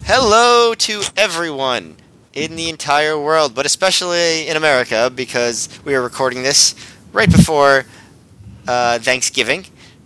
Hello to everyone in the entire world, but especially in America, because we are recording this right before Thanksgiving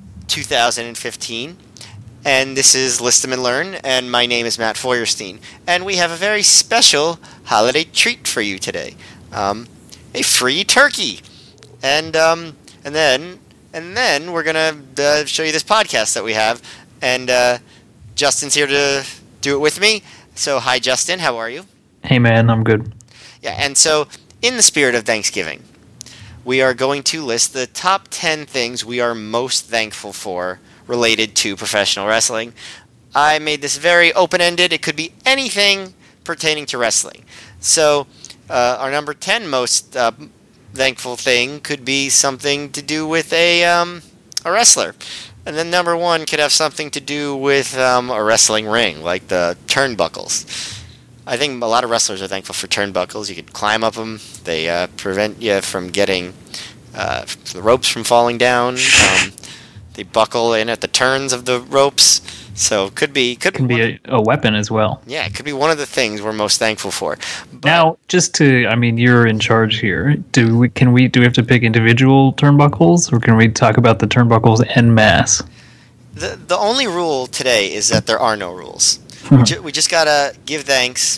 2015. And this is List 'em and Learn, and my name is Matt Feuerstein. And we have a very special holiday treat for you today. A free turkey. And then we're going to show you this podcast that we have. And Justin's here to do it with me. So, hi, Justin. How are you? Hey, man. I'm good. Yeah, and so, in the spirit of Thanksgiving, we are going to list the top 10 things we are most thankful for related to professional wrestling. I made this very open-ended. It could be anything pertaining to wrestling. So, our number 10 most thankful thing could be something to do with a wrestler. And then number 1 could have something to do with a wrestling ring, like the turnbuckles. I think a lot of wrestlers are thankful for turnbuckles. You could climb up them. They prevent you from getting the ropes from falling down. They buckle in at the turns of the ropes. So could be a weapon as well. Yeah, it could be one of the things we're most thankful for. But now, you're in charge here. Do we have to pick individual turnbuckles, or can we talk about the turnbuckles en masse? The only rule today is that there are no rules. We just gotta give thanks.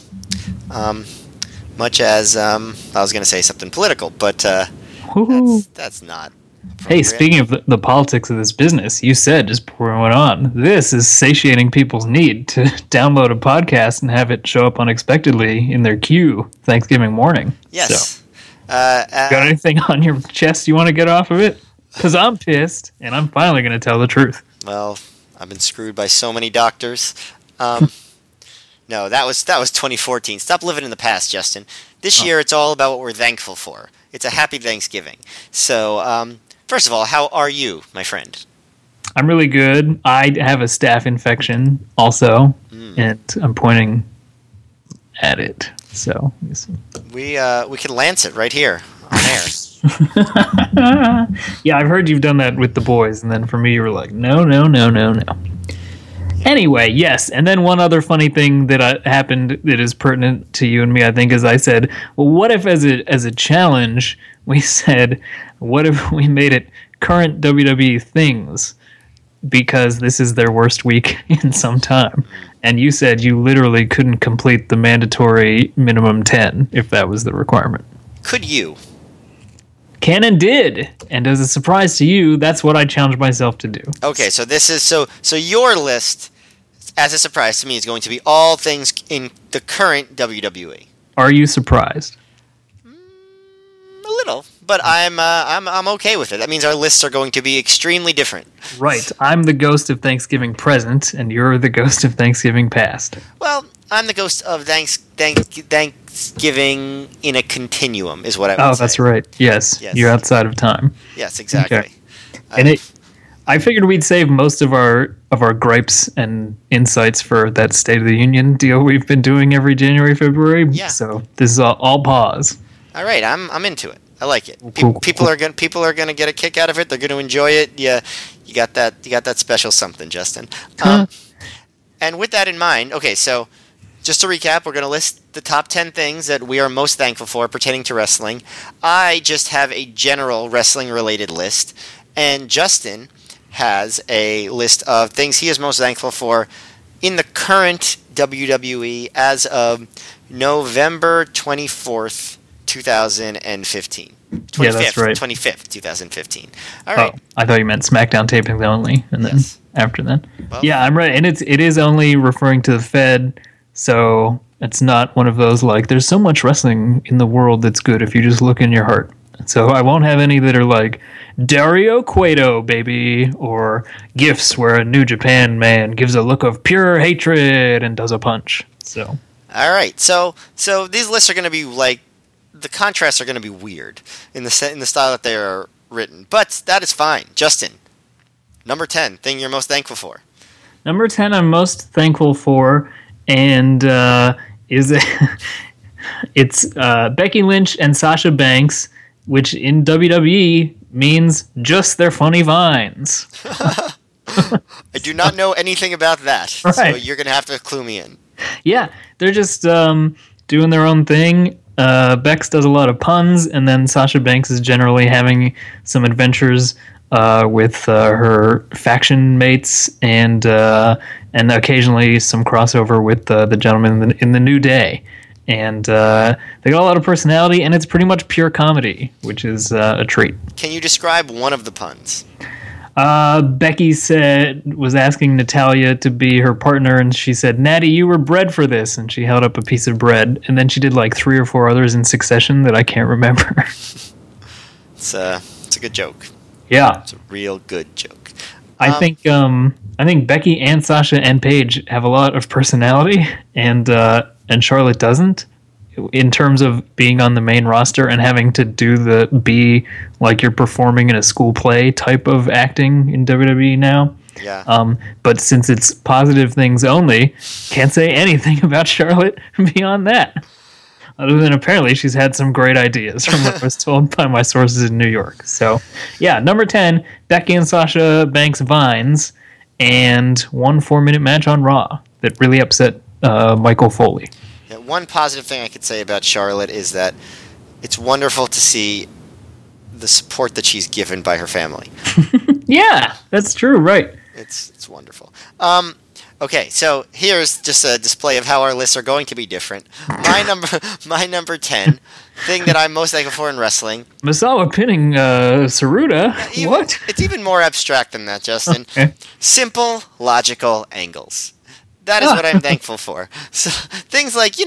Much as I was gonna say something political, but that's not. Hey, speaking of the politics of this business, you said just before we went on, this is satiating people's need to download a podcast and have it show up unexpectedly in their queue Thanksgiving morning. Yes. So, got anything on your chest you want to get off of it? Because I'm pissed, and I'm finally going to tell the truth. Well, I've been screwed by so many doctors. No, that was 2014. Stop living in the past, Justin. This year, it's all about what we're thankful for. It's a happy Thanksgiving. So, first of all, how are you, my friend? I'm really good. I have a staph infection also, and I'm pointing at it. So we can lance it right here on air. Yeah, I've heard you've done that with the boys, and then for me, you were like, no. Anyway, yes, and then one other funny thing that happened that is pertinent to you and me, I think, is I said, well, what if as a challenge, we said, what if we made it current WWE things, because this is their worst week in some time? And you said you literally couldn't complete the mandatory minimum 10 if that was the requirement. Could you? Cannon did, and as a surprise to you, that's what I challenged myself to do. Okay, so this is so your list, as a surprise to me, is going to be all things in the current WWE. Are you surprised? A little, but I'm okay with it. That means our lists are going to be extremely different. Right. I'm the ghost of Thanksgiving present, and you're the ghost of Thanksgiving past. Well, I'm the ghost of Thanksgiving in a continuum, is what I would say. Oh, that's right. Yes. You're outside of time. Yes, exactly. Okay. I figured we'd save most of our gripes and insights for that State of the Union deal we've been doing every January, February. Yeah. So this is all pause. All right, I'm into it. I like it. Cool. People are gonna get a kick out of it. They're gonna enjoy it. Yeah, you got that special something, Justin. And with that in mind, okay, so just to recap, we're gonna list the top 10 things that we are most thankful for pertaining to wrestling. I just have a general wrestling related list, and Justin has a list of things he is most thankful for in the current WWE as of November 24th. 2015. 25th, yeah, that's right. 25th, 2015. All right. Oh, I thought you meant SmackDown tapings only, and then after that. Well, yeah, I'm right, and it is only referring to the Fed, so it's not one of those like there's so much wrestling in the world that's good if you just look in your heart. So I won't have any that are like Dario Cueto, baby, or gifts where a New Japan man gives a look of pure hatred and does a punch. So. All right. So these lists are going to be like. The contrasts are going to be weird in the style that they are written, but that is fine. Justin, number 10, thing you're most thankful for. Number 10 I'm most thankful for, and it's Becky Lynch and Sasha Banks, which in WWE means just their funny vines. I do not know anything about that, right. So you're going to have to clue me in. Yeah, they're just doing their own thing. Bex does a lot of puns, and then Sasha Banks is generally having some adventures with her faction mates, and occasionally some crossover with the gentleman in the New Day. And they got a lot of personality, and it's pretty much pure comedy, which is a treat. Can you describe one of the puns? Becky was asking Natalia to be her partner, and she said, "Natty, you were bred for this," and she held up a piece of bread, and then she did like 3 or 4 others in succession that I can't remember. It's a good joke. Yeah, it's a real good joke. I think Becky and Sasha and Paige have a lot of personality, and Charlotte doesn't, in terms of being on the main roster and having to be like you're performing in a school play type of acting in WWE now. Yeah. But since it's positive things only, can't say anything about Charlotte beyond that. Other than apparently she's had some great ideas from what I was told by my sources in New York. So, yeah, number 10, Becky and Sasha Banks Vines, and 1 4-minute match on Raw that really upset Michael Foley. Yeah, one positive thing I could say about Charlotte is that it's wonderful to see the support that she's given by her family. Yeah, that's true, right. It's wonderful. Okay, so here's just a display of how our lists are going to be different. My number 10, thing that I'm most thankful for in wrestling. Misawa pinning Saruta? What? It's even more abstract than that, Justin. Okay. Simple, logical angles. That is what I'm thankful for. So things like,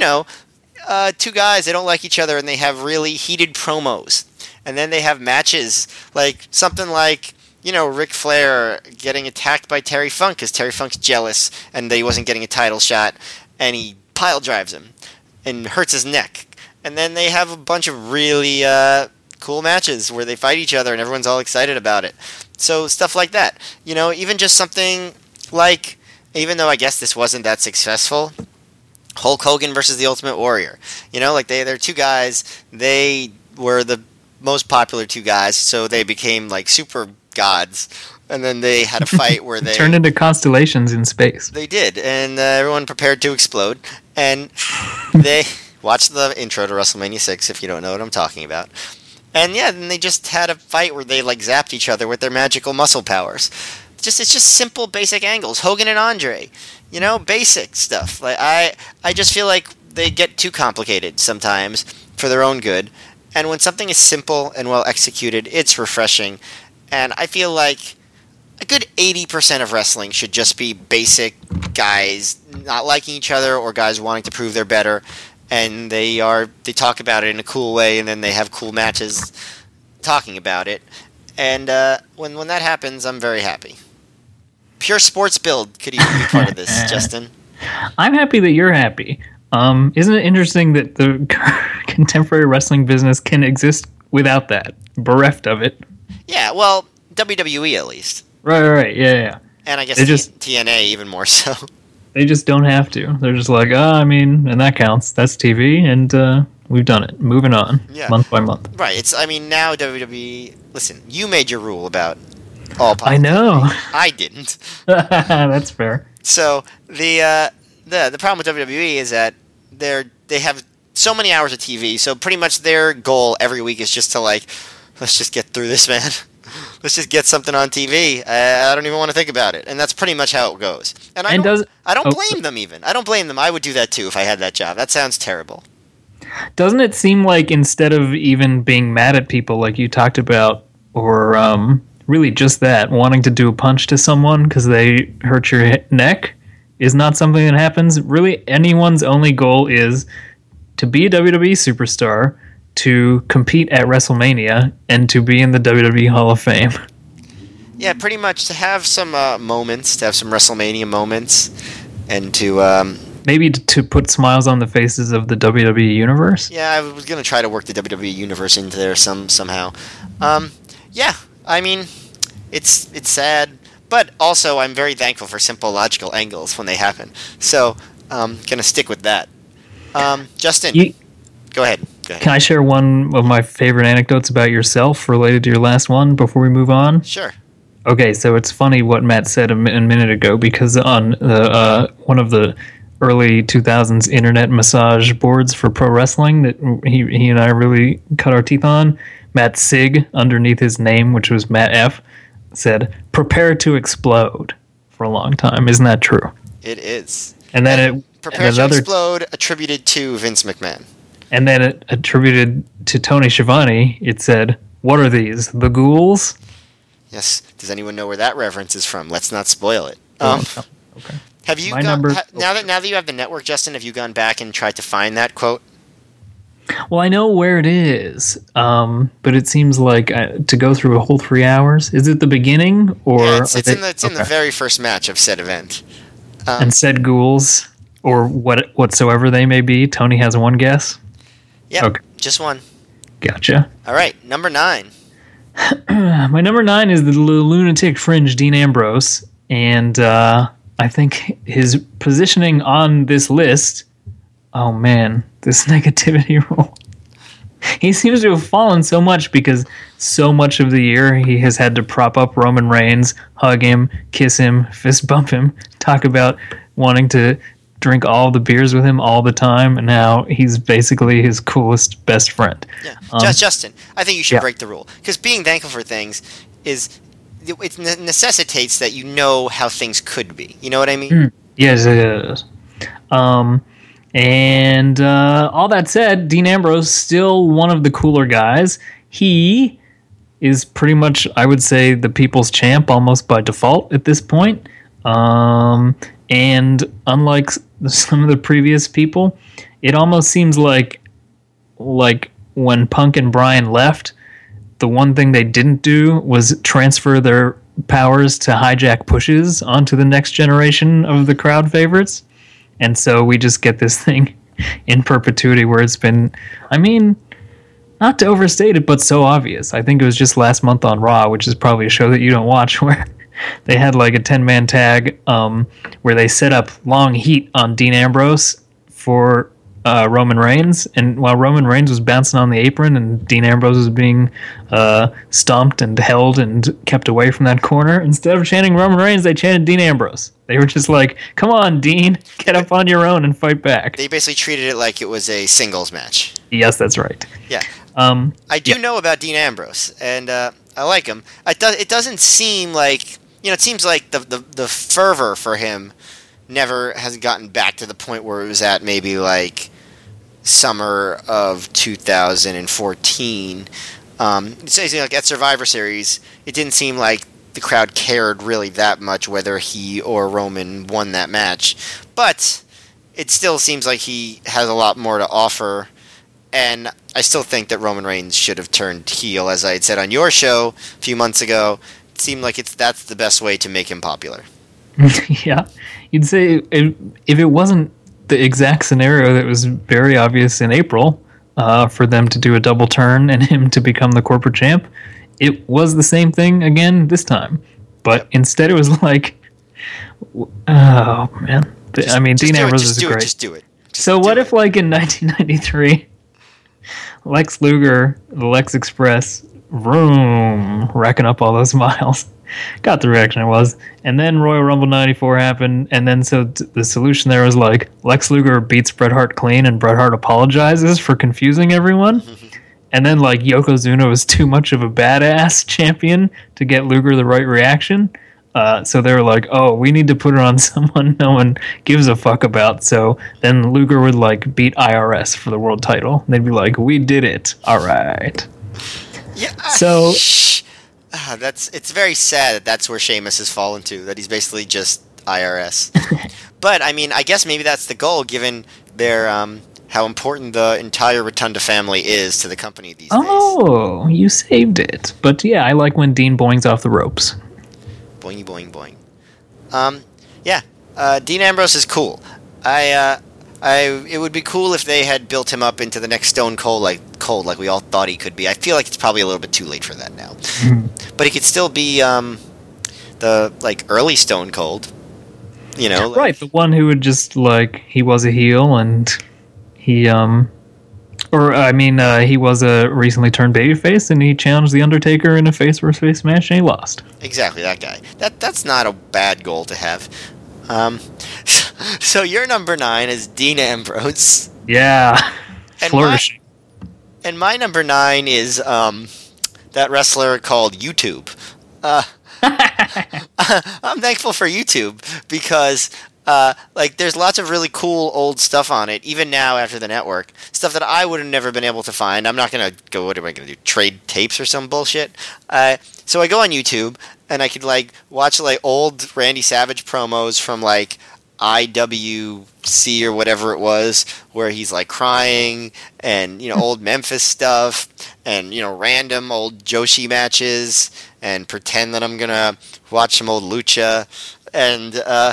2 guys, they don't like each other and they have really heated promos. And then they have matches, like something like, Ric Flair getting attacked by Terry Funk because Terry Funk's jealous and that he wasn't getting a title shot, and he pile drives him and hurts his neck. And then they have a bunch of really cool matches where they fight each other and everyone's all excited about it. So stuff like that. Even just something like, even though I guess this wasn't that successful, Hulk Hogan versus the Ultimate Warrior. They're 2 guys. They were the most popular 2 guys, so they became like super gods. And then they had a fight where they turned into constellations in space. They did, and everyone prepared to explode. And they watched the intro to WrestleMania 6 if you don't know what I'm talking about. And yeah, then they just had a fight where they like zapped each other with their magical muscle powers. It's just simple, basic angles. Hogan and Andre, basic stuff. Like I just feel like they get too complicated sometimes for their own good. And when something is simple and well executed, it's refreshing. And I feel like a good 80% of wrestling should just be basic guys not liking each other or guys wanting to prove they're better. And they talk about it in a cool way, and then they have cool matches talking about it. And when that happens, I'm very happy. Pure Sports Build could even be part of this, Justin. I'm happy that you're happy. Isn't it interesting that the contemporary wrestling business can exist without that, bereft of it? Yeah, well, WWE at least. Right, yeah. And I guess TNA even more so. They just don't have to. They're just like, and that counts. That's TV, and we've done it. Moving on, month by month. Right. Now WWE. Listen, you made your rule about all positive. I know. I didn't. That's fair. So the problem with WWE is that they have so many hours of TV. So pretty much their goal every week is just to let's just get through this, man. Let's just get something on TV. I don't even want to think about it. And that's pretty much how it goes. And I don't blame them even. I don't blame them. I would do that too if I had that job. That sounds terrible. Doesn't it seem like instead of even being mad at people like you talked about, or really just that, wanting to do a punch to someone because they hurt your neck is not something that happens? Really, anyone's only goal is to be a WWE superstar, to compete at WrestleMania, and to be in the WWE Hall of Fame. Yeah, pretty much to have some moments, to have some WrestleMania moments, and to... maybe to put smiles on the faces of the WWE Universe? Yeah, I was going to try to work the WWE Universe into there somehow. Yeah, I mean, it's sad, but also I'm very thankful for simple, logical angles when they happen. So, I'm going to stick with that. Justin, go ahead. Can I share one of my favorite anecdotes about yourself related to your last one before we move on? Sure. Okay, so it's funny what Matt said a minute ago, because on one of the early 2000s internet massage boards for pro wrestling that he and I really cut our teeth on. Matt Sig, underneath his name, which was Matt F., said, "Prepare to explode," for a long time. Isn't that true? It is. And then Prepare to Explode, attributed to Vince McMahon. And then it attributed to Tony Schiavone, it said, "What are these, the ghouls?" Yes. Does anyone know where that reference is from? Let's not spoil it. Okay. Have you now that you have the network, Justin, have you gone back and tried to find that quote? Well, I know where it is, but it seems like to go through a whole 3 hours. Is it the beginning, or yeah, it's in the very first match of said event? And said ghouls, or whatsoever they may be. Tony has one guess. Yep, okay. Just one. Gotcha. All right, number 9. My number 9 is the lunatic fringe Dean Ambrose, and I think his positioning on this list. Oh man, this negativity rule. He seems to have fallen so much because so much of the year he has had to prop up Roman Reigns, hug him, kiss him, fist bump him, talk about wanting to drink all the beers with him all the time, and now he's basically his coolest best friend. Yeah, Justin, I think you should break the rule, because being thankful for things it necessitates that you know how things could be. You know what I mean? Yes, it is. And all that said, Dean Ambrose still one of the cooler guys. He is pretty much, I would say, the people's champ almost by default at this point. And unlike some of the previous people, it almost seems like when Punk and Bryan left, the one thing they didn't do was transfer their powers to hijack pushes onto the next generation of the crowd favorites. And so we just get this thing in perpetuity where it's been, I mean, not to overstate it, but so obvious. I think it was just last month on Raw, which is probably a show that you don't watch, where they had like a 10-man tag where they set up long heat on Dean Ambrose for Roman Reigns, and while Roman Reigns was bouncing on the apron and Dean Ambrose was being stomped and held and kept away from that corner, instead of chanting Roman Reigns, they chanted Dean Ambrose. They were just like, "Come on, Dean, get up on your own and fight back." They basically treated it like it was a singles match. Yes, that's right. Yeah. I do know about Dean Ambrose, and I like him. It doesn't seem like, it seems like the fervor for him never has gotten back to the point where it was at maybe like summer of 2014. It's like at Survivor Series, it didn't seem like the crowd cared really that much whether he or Roman won that match. But it still seems like he has a lot more to offer, and I still think that Roman Reigns should have turned heel, as I had said on your show a few months ago. It seemed like that's the best way to make him popular. Yeah. You'd say if it wasn't the exact scenario that was very obvious in April for them to do a double turn and him to become the corporate champ, it was the same thing again this time. But instead it was like, oh, man. Dean Ambrose is great. Just do it. So what if, like, in 1993, Lex Luger, the Lex Express, vroom, racking up all those miles, got the reaction it was, and then Royal Rumble 94 happened, and then so the solution there was like, Lex Luger beats Bret Hart clean, and Bret Hart apologizes for confusing everyone, and then like Yokozuna was too much of a badass champion to get Luger the right reaction, so they were like, oh, we need to put it on someone no one gives a fuck about, so then Luger would like beat IRS for the world title. They'd be like, we did it, alright. Yeah. So it's very sad that that's where Sheamus has fallen to, that he's basically just IRS. But I mean, I guess maybe that's the goal, given their how important the entire Rotunda family is to the company these days. Oh, you saved it. But yeah, I like when Dean boings off the ropes. Boing, boing, boing. Dean Ambrose is cool. It would be cool if they had built him up into the next Stone Cold like we all thought he could be. I feel like it's probably a little bit too late for that now. But he could still be the like early Stone Cold. Right, the one who would just like, he was a heel and he he was a recently turned babyface and he challenged The Undertaker in a face versus face match and he lost. Exactly, that guy. That's not a bad goal to have. Um, so your number 9 is Dean Ambrose, Yeah. and Flourishing. my number 9 is that wrestler called YouTube. Uh, I'm thankful for YouTube because like there's lots of really cool old stuff on it, even now after the network. Stuff that I would have never been able to find. I'm not gonna go. What am I gonna do? Trade tapes or some bullshit? So I go on YouTube and I could like watch like old Randy Savage promos from like IWC or whatever it was, where he's like crying, and old Memphis stuff, and random old Joshi matches, and pretend that I'm gonna watch some old lucha, and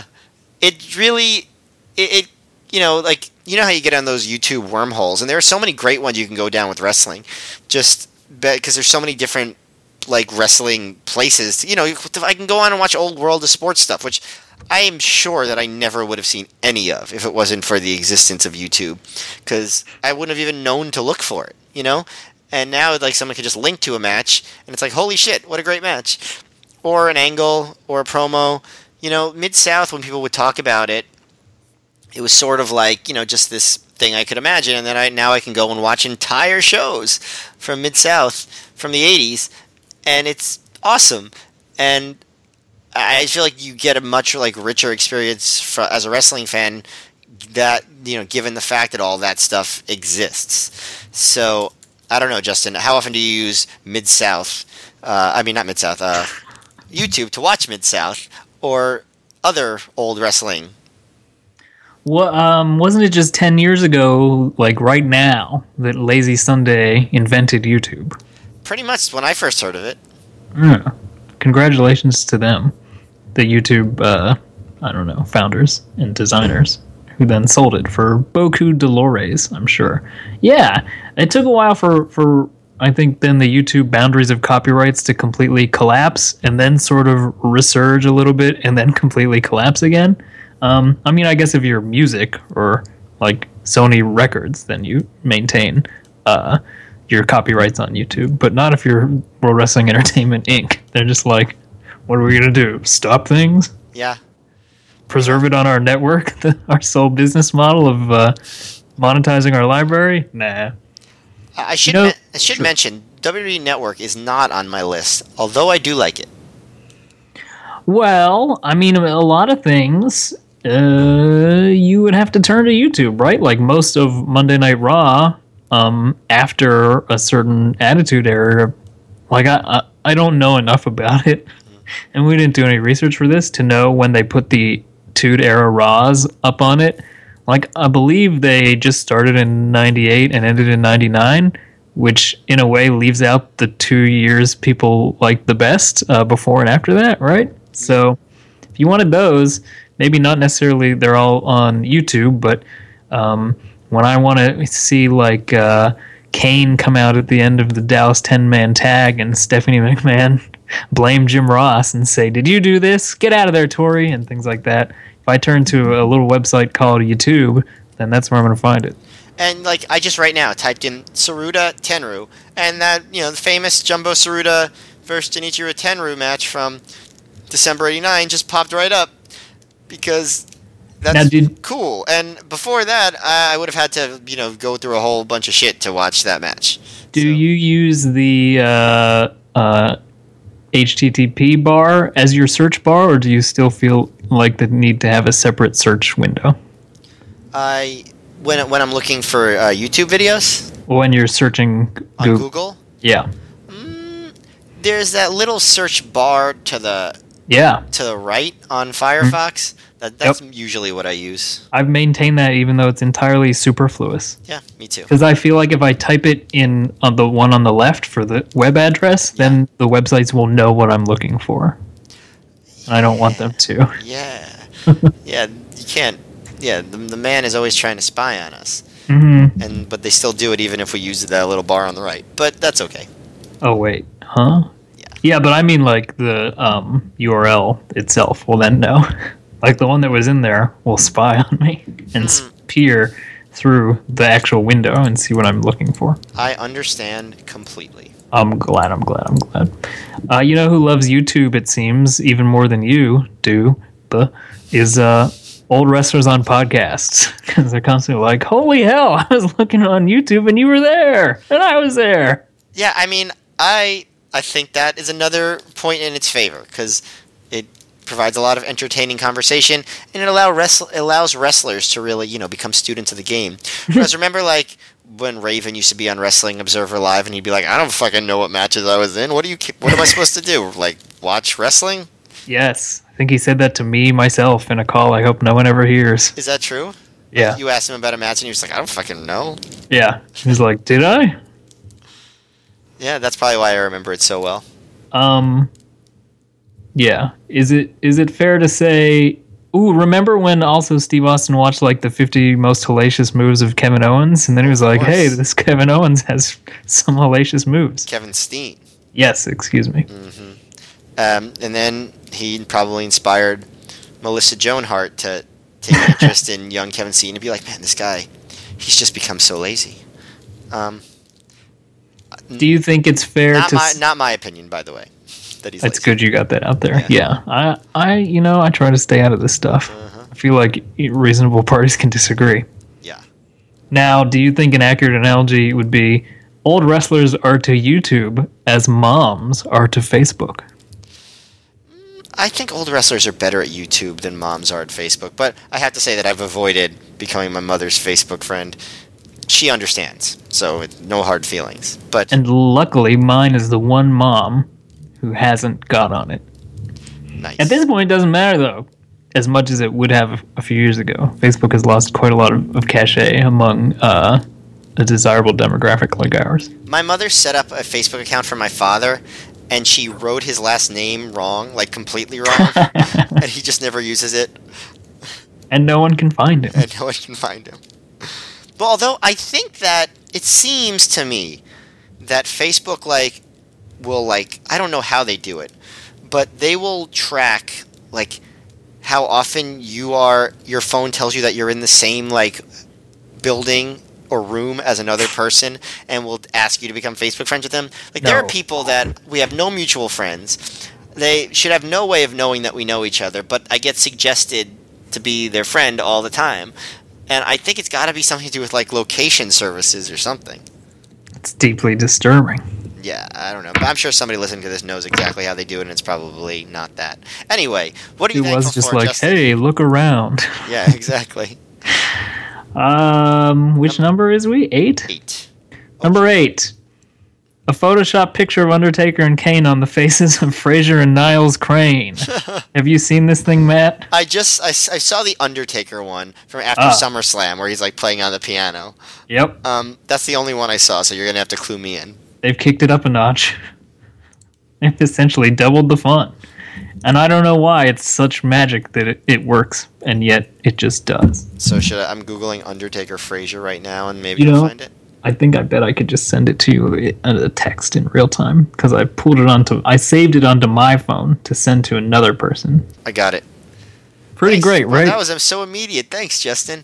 it really it like how you get on those YouTube wormholes, and there are so many great ones you can go down with wrestling, just because there's so many different like wrestling places. I can go on and watch old World of Sports stuff, which I am sure that I never would have seen any of if it wasn't for the existence of YouTube, because I wouldn't have even known to look for it, And now, like, someone could just link to a match, and it's like, holy shit, what a great match. Or an angle, or a promo. Mid-South, when people would talk about it, it was sort of like, just this thing I could imagine, and then now I can go and watch entire shows from Mid-South from the 80s, and it's awesome. And I feel like you get a much like richer experience as a wrestling fan, that given the fact that all that stuff exists. So I don't know, Justin, how often do you use Mid-South? I mean, not Mid-South. YouTube to watch Mid-South or other old wrestling? Well, wasn't it just 10 years ago, like right now, that Lazy Sunday invented YouTube? Pretty much when I first heard of it. Yeah. Congratulations to them. The YouTube, founders and designers, who then sold it for beaucoup Dolores, I'm sure. Yeah, it took a while for I think then the YouTube boundaries of copyrights to completely collapse, and then sort of resurge a little bit, and then completely collapse again. I mean, I guess if you're music or like Sony Records, then you maintain your copyrights on YouTube, but not if you're World Wrestling Entertainment Inc. They're just like, what are we going to do? Stop things? Yeah. Preserve it on our network? Our sole business model of monetizing our library? Nah. I should mention, WWE Network is not on my list, although I do like it. Well, I mean, a lot of things, you would have to turn to YouTube, right? Like most of Monday Night Raw, after a certain Attitude Era, like I don't know enough about it, and we didn't do any research for this to know when they put the Tude Era Raws up on it. Like, I believe they just started in 98 and ended in 99, which in a way leaves out the 2 years people liked the best, before and after that, right? So if you wanted those, maybe not necessarily they're all on YouTube, but when I want to see like Kane come out at the end of the Dallas 10-man tag and Stephanie McMahon blame Jim Ross and say, did you do this? Get out of there, Tori, and things like that. If I turn to a little website called YouTube, then that's where I'm going to find it. And like I just right now typed in Saruta Tenru, and that the famous Jumbo Saruta versus Genichiro Tenru match from December '89 just popped right up, because that's cool. And before that, I would have had to go through a whole bunch of shit to watch that match. Do you use the HTTP bar as your search bar, or do you still feel like the need to have a separate search window? When I'm looking for YouTube videos? When you're searching on Google? Yeah. There's that little search bar to the right on Firefox. That's usually what I use. I've maintained that even though it's entirely superfluous. Yeah, me too. Because I feel like if I type it in on the one on the left for the web address, then the websites will know what I'm looking for. And I don't want them to. Yeah. Yeah, you can't. Yeah, the man is always trying to spy on us. Mm-hmm. But they still do it even if we use that little bar on the right. But that's okay. Oh, wait. Huh? Yeah, but I mean like the URL itself will then know. Like the one that was in there will spy on me and peer through the actual window and see what I'm looking for. I understand completely. I'm glad. You know who loves YouTube, it seems, even more than you do? is old wrestlers on podcasts, because they're constantly like, "Holy hell! I was looking on YouTube and you were there, and I was there." Yeah, I mean, I think that is another point in its favor, because it provides a lot of entertaining conversation, and it allows wrestlers to really, become students of the game. Whereas remember, like, when Raven used to be on Wrestling Observer Live, and he'd be like, "I don't fucking know what matches I was in. What am I supposed to do? Like, watch wrestling?" Yes, I think he said that to me myself in a call I hope no one ever hears. Is that true? Yeah. Like, you asked him about a match, and he was like, "I don't fucking know." Yeah. He's like, "Did I?" Yeah, that's probably why I remember it so well. Yeah. Is it fair to say? Ooh, remember when also Steve Austin watched like the 50 most hellacious moves of Kevin Owens, and then he was like, "Hey, this Kevin Owens has some hellacious moves." Kevin Steen. Yes, excuse me. Mm-hmm. And then he probably inspired Melissa Joan Hart to take an interest in young Kevin Steen and be like, "Man, this guy, he's just become so lazy." Do you think it's fair not my opinion, by the way, that he's It's lazy. good you got that out there. Yeah. I try to stay out of this stuff. I feel like reasonable parties can disagree. Yeah. Now, do you think an accurate analogy would be old wrestlers are to YouTube as moms are to Facebook? I think old wrestlers are better at YouTube than moms are at Facebook, but I have to say that I've avoided becoming my mother's Facebook friend. She understands, so no hard feelings. And luckily, mine is the one mom who hasn't got on it. Nice. At this point, it doesn't matter, though, as much as it would have a few years ago. Facebook has lost quite a lot of cachet among a desirable demographic like ours. My mother set up a Facebook account for my father, and she wrote his last name wrong, like completely wrong, and he just never uses it. And no one can find him. And no one can find him. But although I think that it seems to me that Facebook, will, I don't know how they do it, but they will track, how often your phone tells you that you're in the same, building or room as another person, and will ask you to become Facebook friends with them. There are people that we have no mutual friends. They should have no way of knowing that we know each other, but I get suggested to be their friend all the time. And I think it's got to be something to do with, location services or something. It's deeply disturbing. Yeah, I don't know. But I'm sure somebody listening to this knows exactly how they do it, and it's probably not that. Anyway, what are you thankful for, It was just like, Justin? "Hey, look around." Yeah, exactly. Which number is we? 8? 8. Number 8. A Photoshop picture of Undertaker and Kane on the faces of Frazier and Niles Crane. Have you seen this thing, Matt? I saw the Undertaker one from after SummerSlam where he's playing on the piano. Yep. That's the only one I saw, so you're gonna have to clue me in. They've kicked it up a notch. They've essentially doubled the fun. And I don't know why it's such magic that it works, and yet it just does. So I'm Googling Undertaker Frazier right now, and maybe you'll find it? I bet I could just send it to you in a text in real time, because I saved it onto my phone to send to another person. I got it. Pretty great, right? That was so immediate. Thanks, Justin.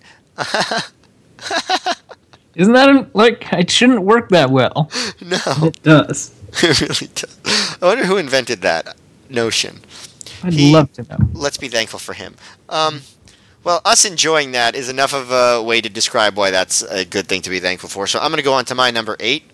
Isn't that it shouldn't work that well? No. It does. It really does. I wonder who invented that notion. I'd love to know. Let's be thankful for him. Well, us enjoying that is enough of a way to describe why that's a good thing to be thankful for. So I'm going to go on to my number 8.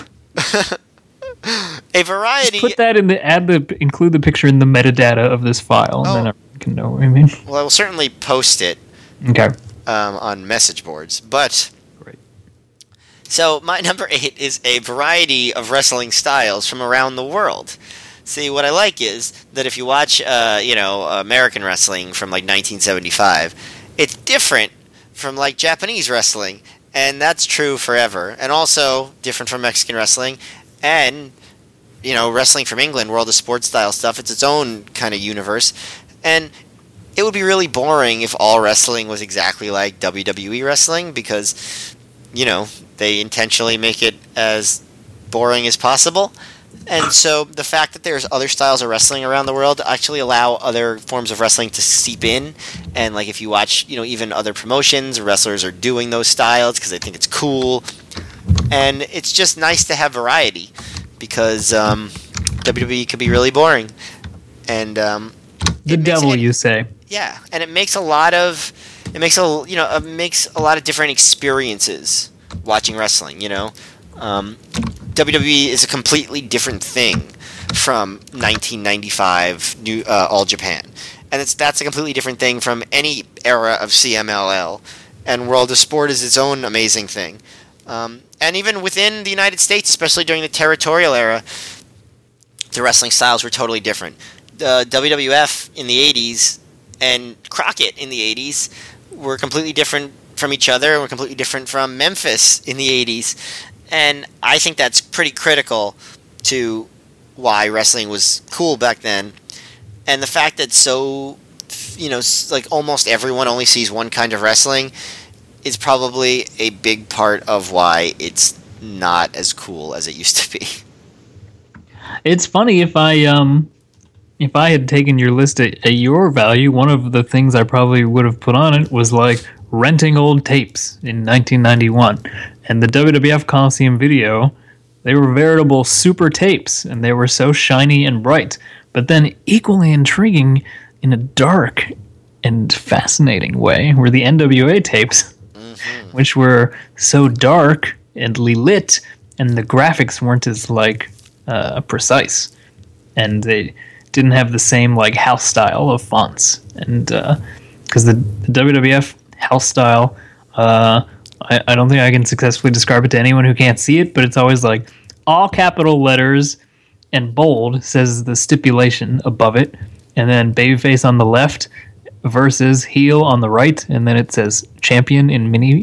A variety. Just put that include the picture in the metadata of this file, and then everyone can know what I mean. Well, I will certainly post it. Okay. On message boards, but. Great. So my number 8 is a variety of wrestling styles from around the world. See, what I like is that if you watch, American wrestling from 1975, it's different from Japanese wrestling, and that's true forever. And also different from Mexican wrestling, and wrestling from England, World of Sports style stuff. It's its own kind of universe, and it would be really boring if all wrestling was exactly like WWE wrestling, because they intentionally make it as boring as possible. And so the fact that there's other styles of wrestling around the world actually allow other forms of wrestling to seep in. And if you watch, even other promotions, wrestlers are doing those styles because they think it's cool. And it's just nice to have variety, because WWE could be really boring. And the devil, you say? Yeah, and it makes a lot of it makes a lot of different experiences watching wrestling. WWE is a completely different thing from 1995 All Japan, and that's a completely different thing from any era of CMLL. And World of Sport is its own amazing thing. And even within the United States, especially during the territorial era, the wrestling styles were totally different. The WWF in the 80s and Crockett in the 80s were completely different from each other, and were completely different from Memphis in the 80s. And I think that's pretty critical to why wrestling was cool back then. And the fact that almost everyone only sees one kind of wrestling is probably a big part of why it's not as cool as it used to be. It's funny, if I had taken your list at your value, one of the things I probably would have put on it was like renting old tapes in 1991. And the WWF Coliseum video, they were veritable super tapes, and they were so shiny and bright, but then equally intriguing in a dark and fascinating way were the NWA tapes, which were so dark and lit, and the graphics weren't as precise, and they didn't have the same house style of fonts. And because the WWF house style, I don't think I can successfully describe it to anyone who can't see it, but it's always all capital letters and bold says the stipulation above it, and then babyface on the left versus heel on the right, and then it says champion in mini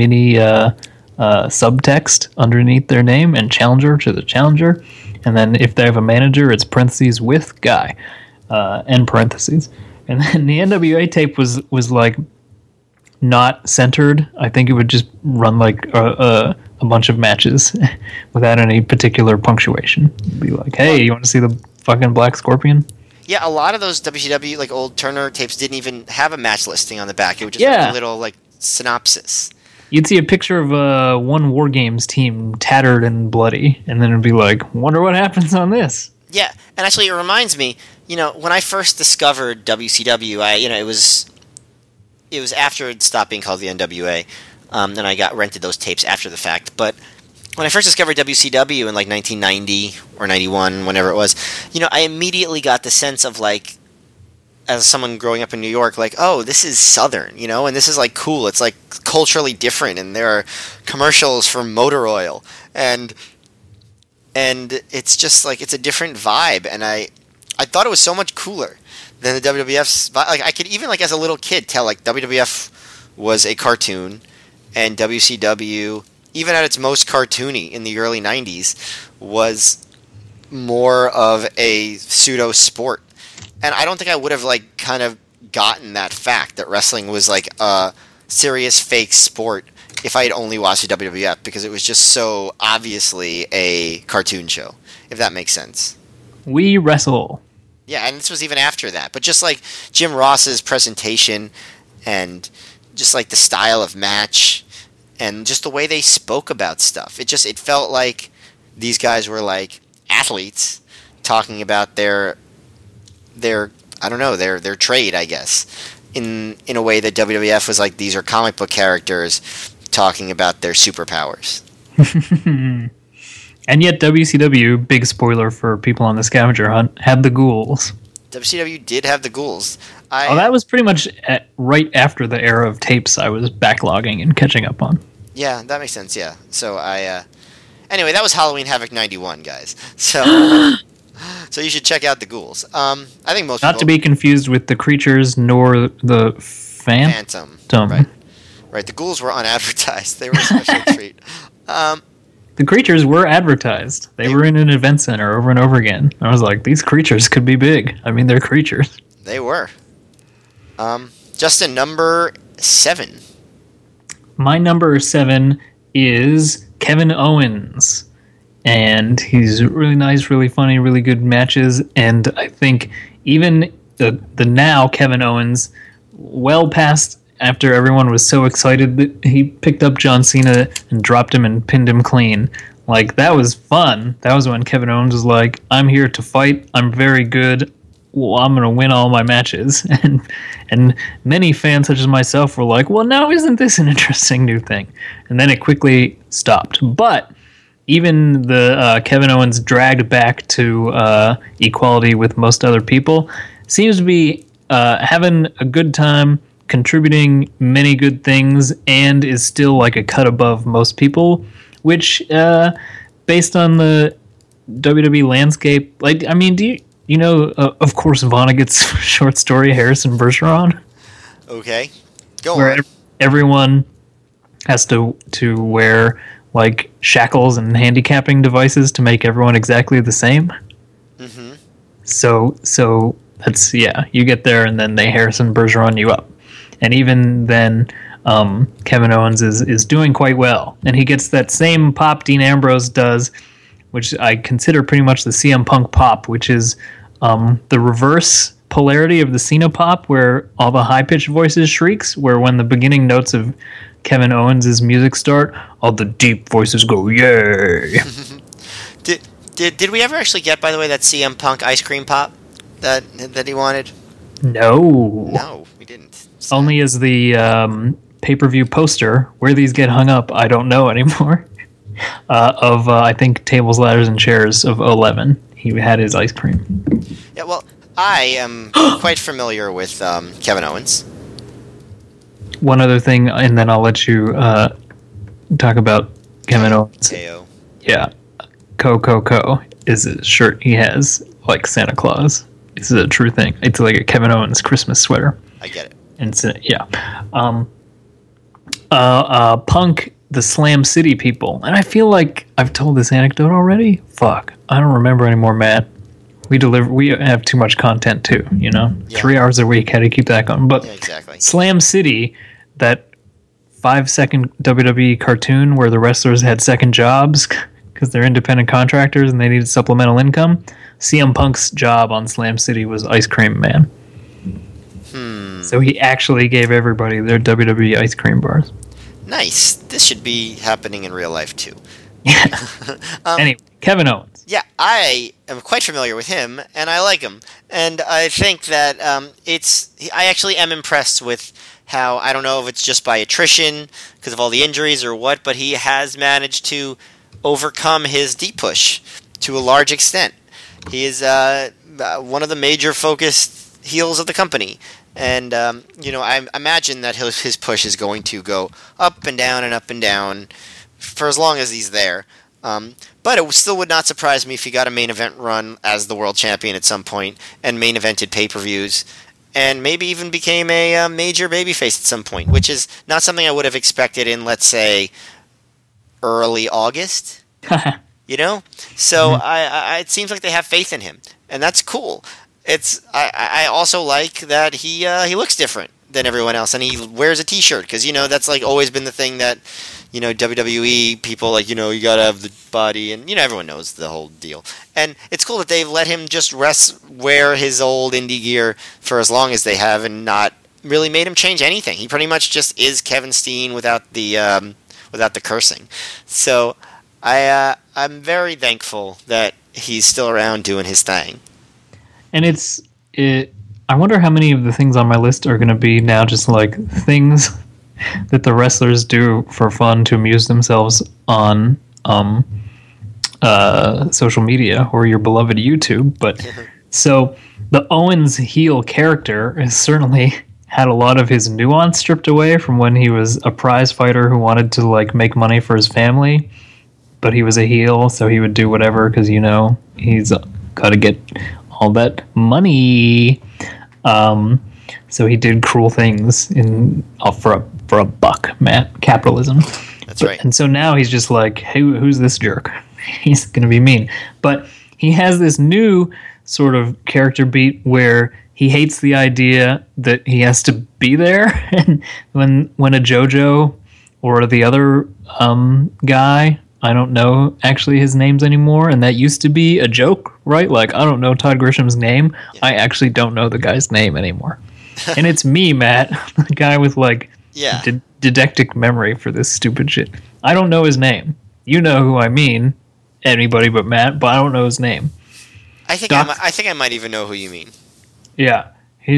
subtext underneath their name, and challenger to the challenger, and then if they have a manager, it's parentheses with guy, end parentheses. And then the NWA tape was not centered. I think it would just run a bunch of matches without any particular punctuation. It'd be like, hey, you want to see the fucking Black Scorpion? Yeah, a lot of those WCW old Turner tapes didn't even have a match listing on the back. It would just have a little synopsis. You'd see a picture of one War Games team tattered and bloody, and then it'd be like, wonder what happens on this. Yeah, and actually it reminds me, when I first discovered WCW, it was after it stopped being called the NWA, and I got rented those tapes after the fact. But when I first discovered WCW in 1990 or 91, whenever it was, I immediately got the sense of as someone growing up in New York, oh, this is Southern, and this is cool. It's culturally different, and there are commercials for motor oil, and it's just it's a different vibe, and I thought it was so much cooler than the WWF's vibe. I could even as a little kid tell WWF was a cartoon, and WCW, even at its most cartoony in the early 90s, was more of a pseudo sport. And I don't think I would have kind of gotten that fact that wrestling was a serious fake sport if I had only watched the WWF, because it was just so obviously a cartoon show, if that makes sense. We wrestle. Yeah, and this was even after that. But just Jim Ross's presentation, and just the style of match, and just the way they spoke about stuff. It felt like these guys were athletes talking about their I don't know, their trade, I guess, in a way that WWF was these are comic book characters talking about their superpowers. And yet WCW, big spoiler for people on the scavenger hunt, had the Ghouls. WCW did have the Ghouls. That was pretty much right after the era of tapes I was backlogging and catching up on. Yeah, that makes sense, yeah. So anyway, that was Halloween Havoc 91, guys. So so you should check out the Ghouls. I think most Not people... to be confused with the Creatures nor the Phantom. Right, the Ghouls were unadvertised. They were a special treat. The Creatures were advertised. They were in an event center over and over again. I was like, these creatures could be big. I mean, they're creatures. They were. Justin, number 7. My number 7 is Kevin Owens. And he's really nice, really funny, really good matches. And I think even the now Kevin Owens, well past after everyone was so excited that he picked up John Cena and dropped him and pinned him clean. That was fun. That was when Kevin Owens was like, I'm here to fight. I'm very good. well, I'm going to win all my matches. And many fans, such as myself, were like, well, now isn't this an interesting new thing? And then it quickly stopped. But even the Kevin Owens dragged back to equality with most other people seems to be having a good time, contributing many good things, and is still like a cut above most people, which based on the WWE landscape, like, I mean, do you know, of course, Vonnegut's short story, Harrison Bergeron? Okay. Go where on. Everyone has to wear, like, shackles and handicapping devices to make everyone exactly the same. Mm-hmm. So that's, yeah, you get there and then they Harrison Bergeron you up. And even then, Kevin Owens is doing quite well. And he gets that same pop Dean Ambrose does, which I consider pretty much the CM Punk pop, which is the reverse polarity of the Cena pop, where all the high-pitched voices shrieks, where when the beginning notes of Kevin Owens' music start, all the deep voices go, yay! Did we ever actually get, by the way, that CM Punk ice cream pop that he wanted? No, we didn't. Only as the pay-per-view poster. Where these get hung up, I don't know anymore. Of I think Tables, Ladders, and Chairs of 11. He had his ice cream. Yeah, well, I am quite familiar with Kevin Owens. One other thing, and then I'll let you talk about Kevin Owens. KO. Yeah. Co is a shirt he has, like Santa Claus. This is a true thing. It's like a Kevin Owens Christmas sweater. I get it. And so, yeah. Punk, the Slam City people. And I feel like I've told this anecdote already. Fuck. I don't remember anymore, Matt. We have too much content too, you know? Yeah. 3 hours a week, how do you keep that going? But yeah, exactly. Slam City, that 5-second WWE cartoon where the wrestlers had second jobs because they're independent contractors and they needed supplemental income. CM Punk's job on Slam City was Ice Cream Man. So he actually gave everybody their WWE ice cream bars. Nice. This should be happening in real life too. Anyway, Kevin Owens. Yeah, I am quite familiar with him, and I like him. And I think that I actually am impressed with how, I don't know if it's just by attrition, because of all the injuries or what, but he has managed to overcome his D-push to a large extent. He is one of the major focused heels of the company. And, I imagine that his push is going to go up and down for as long as he's there. But it still would not surprise me if he got a main event run as the world champion at some point and main evented pay-per-views and maybe even became a major babyface at some point, which is not something I would have expected in, let's say, early August. So it seems like they have faith in him, and that's cool. I also like that he looks different than everyone else, and he wears a T-shirt because that's like always been the thing that WWE people like. You gotta have the body, and everyone knows the whole deal. And it's cool that they've let him just wear his old indie gear for as long as they have, and not really made him change anything. He pretty much just is Kevin Steen without the cursing. So I'm very thankful that he's still around doing his thing. And I wonder how many of the things on my list are going to be now just like things that the wrestlers do for fun to amuse themselves on social media or your beloved YouTube. But so the Owens heel character has certainly had a lot of his nuance stripped away from when he was a prize fighter who wanted to like make money for his family, but he was a heel, so he would do whatever because he's got to get all that money. So he did cruel things for a buck, Matt. Capitalism. That's right. And so now he's just like, hey, who's this jerk? He's going to be mean. But he has this new sort of character beat where he hates the idea that he has to be there. And when a JoJo or the other guy, I don't know actually his names anymore, and that used to be a joke, right? Like, I don't know Todd Grisham's name. Yeah. I actually don't know the guy's name anymore. And it's me, Matt, the guy with like didactic memory for this stupid shit. I don't know his name. You know who I mean, anybody but Matt, but I don't know his name. I think I might even know who you mean. Yeah,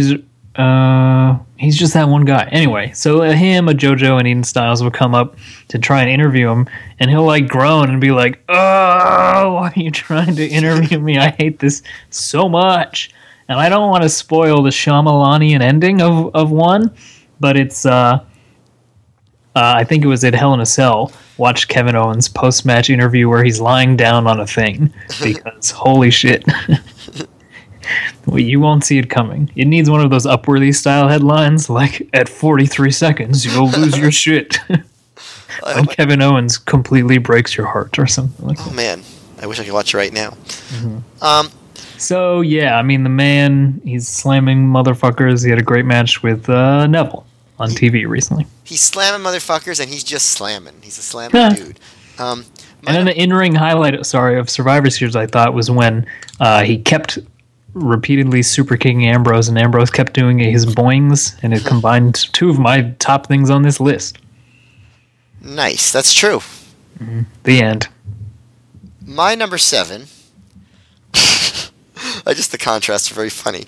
he's just that one guy. Anyway, so him, a JoJo, and Eden Styles will come up to try and interview him, and he'll like groan and be like, "Oh, why are you trying to interview me? I hate this so much." And I don't want to spoil the Shyamalanian ending of one, but it's I think it was at Hell in a Cell. Watched Kevin Owens post-match interview where he's lying down on a thing because holy shit. Well, you won't see it coming. It needs one of those Upworthy style headlines, like at 43 seconds you'll lose your shit. When Kevin Owens completely breaks your heart or something like that. Oh man, I wish I could watch it right now. So yeah, I mean the man, he's slamming motherfuckers. He had a great match with Neville on TV recently. He's slamming motherfuckers and he's just slamming. He's a slamming dude. And then the in-ring highlight, of Survivor Series, I thought, was when he kept repeatedly super kicking Ambrose, and Ambrose kept doing his boings, and it combined two of my top things on this list. Nice, that's true. The end. My number 7. Just the contrasts are very funny.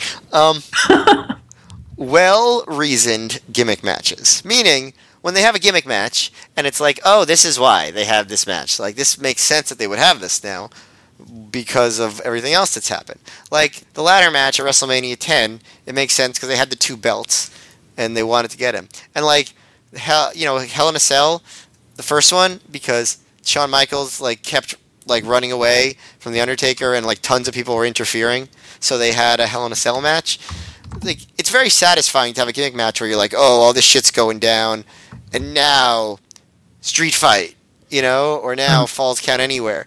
Well-reasoned gimmick matches, meaning when they have a gimmick match and it's like, oh, this is why they have this match. Like, this makes sense that they would have this now because of everything else that's happened. Like the ladder match at WrestleMania 10, it makes sense because they had the 2 belts and they wanted to get him. And like Hell in a Cell, the first one, because Shawn Michaels like kept like running away from the Undertaker and like tons of people were interfering, so they had a Hell in a Cell match. Like, it's very satisfying to have a gimmick match where you're like, oh, all this shit's going down, and now street fight, or now Falls Count Anywhere,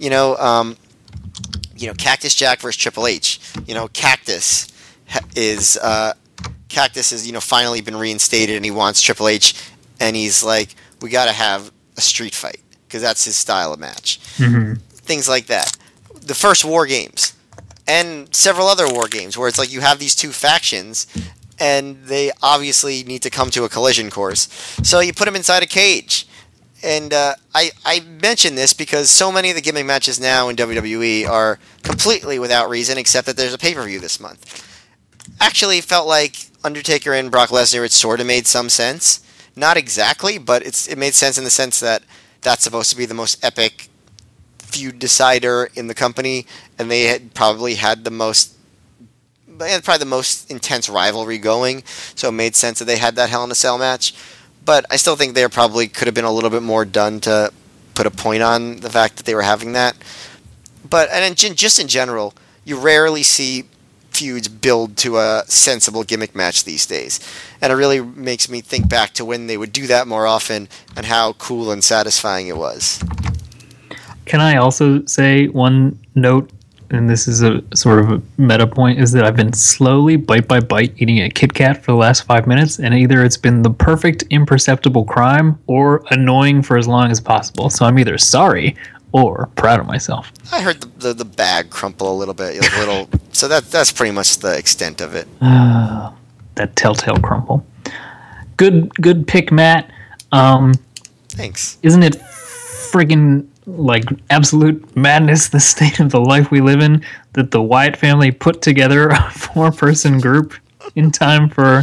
Cactus Jack versus Triple H. Cactus is finally been reinstated, and he wants Triple H, and he's like, we got to have a street fight because that's his style of match. Things like that. The first War Games. And several other war games where it's like you have these 2 factions and they obviously need to come to a collision course. So you put them inside a cage. And I mention this because so many of the gimmick matches now in WWE are completely without reason, except that there's a pay-per-view this month. Actually, felt like Undertaker and Brock Lesnar, it sort of made some sense. Not exactly, but it made sense in the sense that that's supposed to be the most epic feud decider in the company, and they had probably the most intense rivalry going, so it made sense that they had that Hell in a Cell match. But I still think there probably could have been a little bit more done to put a point on the fact that they were having that. But just in general, you rarely see feuds build to a sensible gimmick match these days, and it really makes me think back to when they would do that more often and how cool and satisfying it was. Can I also say one note, and this is a sort of a meta point, is that I've been slowly, bite by bite, eating a Kit Kat for the last 5 minutes, and either it's been the perfect imperceptible crime or annoying for as long as possible. So I'm either sorry or proud of myself. I heard the bag crumple a little bit, so that's pretty much the extent of it. That telltale crumple. Good pick, Matt. Thanks. Isn't it friggin' like absolute madness, the state of the life we live in, that the Wyatt family put together a 4-person group in time for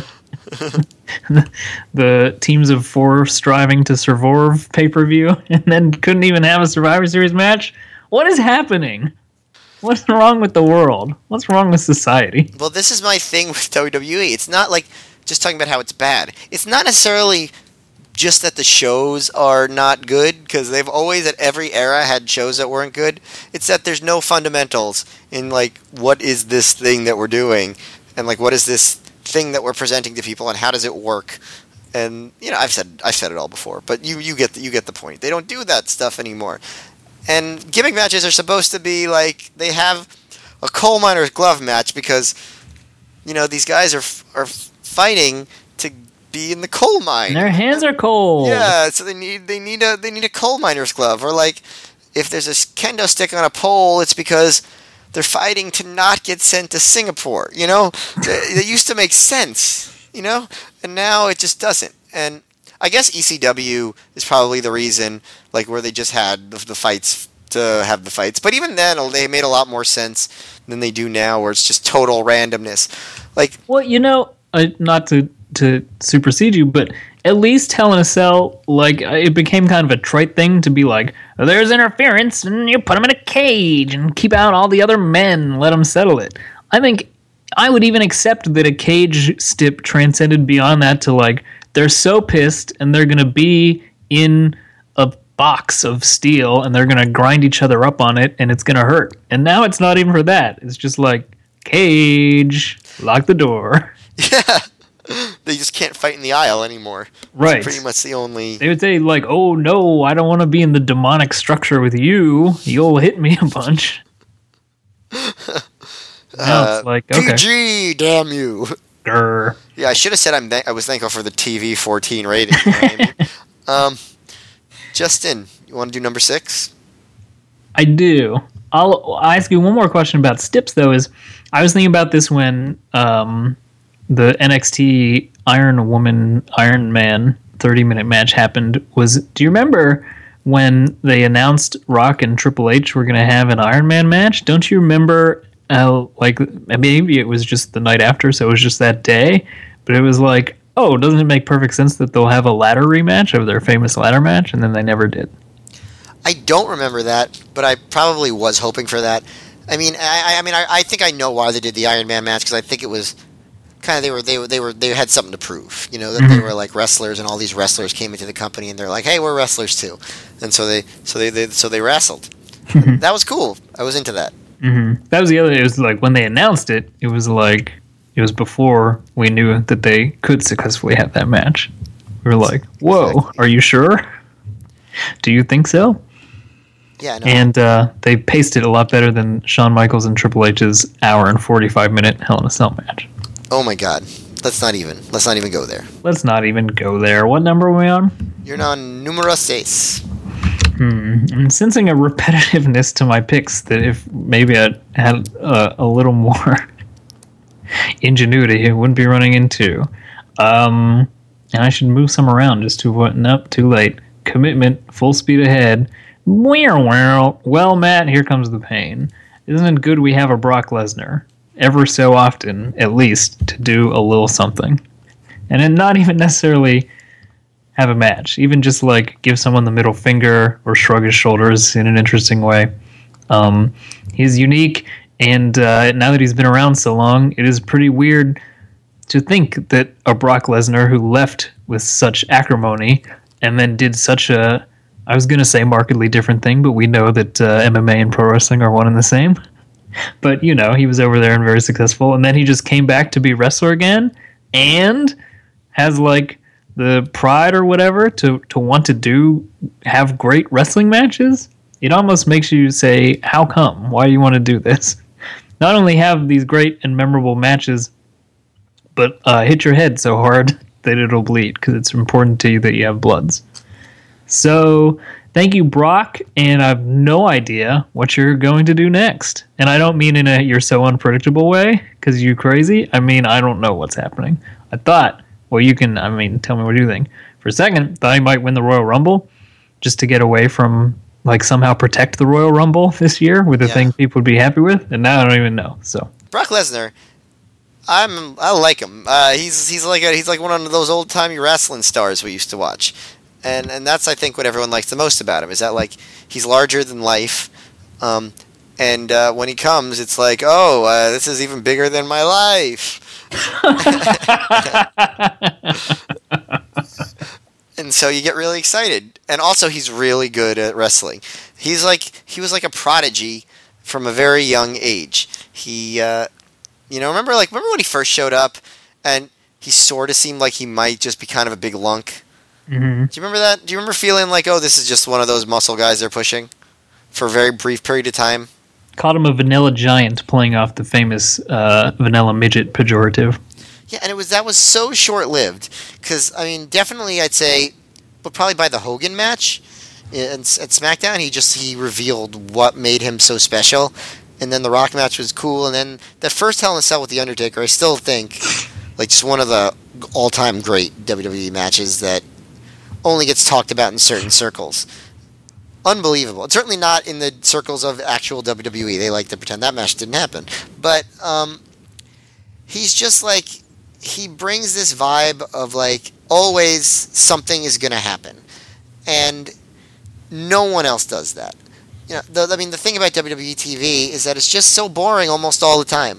the Teams of 4 Striving to Survive pay-per-view, and then couldn't even have a Survivor Series match? What is happening? What's wrong with the world? What's wrong with society? Well, this is my thing with WWE. It's not like just talking about how it's bad. It's not necessarily just that the shows are not good, because they've always at every era had shows that weren't good. It's that there's no fundamentals in like, what is this thing that we're doing, and like, what is this thing that we're presenting to people, and how does it work? And I've said it all before, but you get the point. They don't do that stuff anymore. And gimmick matches are supposed to be like, they have a coal miner's glove match because these guys are fighting to be in the coal mine. Their hands are cold. Yeah, so they need a coal miner's glove. Or like, if there's a kendo stick on a pole, it's because they're fighting to not get sent to Singapore. It used to make sense, and now it just doesn't. And I guess ECW is probably the reason, like where they just had the fights have the fights. But even then, they made a lot more sense than they do now, where it's just total randomness. Like, well, not to supersede you, but at least Hell in a Cell, like, it became kind of a trite thing to be like, oh, there's interference, and you put them in a cage and keep out all the other men and let them settle it. I think I would even accept that a cage stip transcended beyond that to, like, they're so pissed and they're going to be in a box of steel and they're going to grind each other up on it and it's going to hurt. And now it's not even for that. It's just like, cage, lock the door. Yeah. They just can't fight in the aisle anymore. Right. It's pretty much the only... They would say, like, oh, no, I don't want to be in the demonic structure with you. You'll hit me a bunch. Now it's like, okay. PG, damn you. Grr. Yeah, I should have said I was thankful for the TV 14 rating. You know what I mean? Justin, you want to do number 6? I do. I'll ask you one more question about Stips, though, is I was thinking about this when... the NXT Iron Man 30-minute match happened. Do you remember when they announced Rock and Triple H were going to have an Iron Man match? Don't you remember like, maybe it was just the night after, so it was just that day, but it was like, oh, doesn't it make perfect sense that they'll have a ladder rematch of their famous ladder match? And then they never did. I don't remember that, but I probably was hoping for that. I mean, I think I know why they did the Iron Man match, because I think it was kind of they had something to prove, that they were like wrestlers, and all these wrestlers came into the company and they're like, hey, we're wrestlers too, and so they wrestled. That was cool. I was into that. Mm-hmm. That was the other. It was like when they announced it. It was like it was before we knew that they could successfully have that match. We were like, whoa, exactly. Are you sure? Do you think so? Yeah, no. And they paced it a lot better than Shawn Michaels and Triple H's hour and 45-minute Hell in a Cell match. Oh my God. Let's not even go there. Let's not even go there. What number are we on? You're on numero 6. I'm sensing a repetitiveness to my picks that if maybe I had a little more ingenuity, it wouldn't be running into. And I should move some around just to what? Nope, too late. Commitment, full speed ahead. Well, Matt, here comes the pain. Isn't it good we have a Brock Lesnar? Ever so often, at least, to do a little something. And then not even necessarily have a match. Even just like give someone the middle finger or shrug his shoulders in an interesting way. He's unique, and now that he's been around so long, it is pretty weird to think that a Brock Lesnar who left with such acrimony and then did such a, I was going to say markedly different thing, but we know that MMA and pro wrestling are one and the same. But, he was over there and very successful. And then he just came back to be wrestler again and has, like, the pride or whatever to want to have great wrestling matches. It almost makes you say, how come? Why do you want to do this? Not only have these great and memorable matches, but hit your head so hard that it'll bleed, because it's important to you that you have bloods. So... thank you, Brock, and I have no idea what you're going to do next. And I don't mean in a you're so unpredictable way, because you crazy. I mean, I don't know what's happening. I thought, tell me what you think. For a second, thought he might win the Royal Rumble, just to get away from, like, somehow protect the Royal Rumble this year with a thing people would be happy with, and now I don't even know. So Brock Lesnar, I like him. He's like one of those old-timey wrestling stars we used to watch. And that's, I think, what everyone likes the most about him, is that, like, he's larger than life. And when he comes, it's like, this is even bigger than my life. And so you get really excited. And also, he's really good at wrestling. He was like a prodigy from a very young age. He, remember when he first showed up and he sort of seemed like he might just be kind of a big lunk? Mm-hmm. Do you remember that? Do you remember feeling like, this is just one of those muscle guys they're pushing for a very brief period of time? Called him a vanilla giant, playing off the famous vanilla midget pejorative. Yeah, and that was so short-lived. Because, I mean, definitely I'd say, but probably by the Hogan match at SmackDown, he revealed what made him so special. And then the Rock match was cool. And then the first Hell in a Cell with The Undertaker, I still think, like, just one of the all-time great WWE matches that only gets talked about in certain circles. unbelievable. It's certainly not in the circles of actual WWE. They like to pretend that match didn't happen. But he's just like, he brings this vibe of like, always something is going to happen. And no one else does that. You know, the thing about WWE TV is that it's just so boring almost all the time.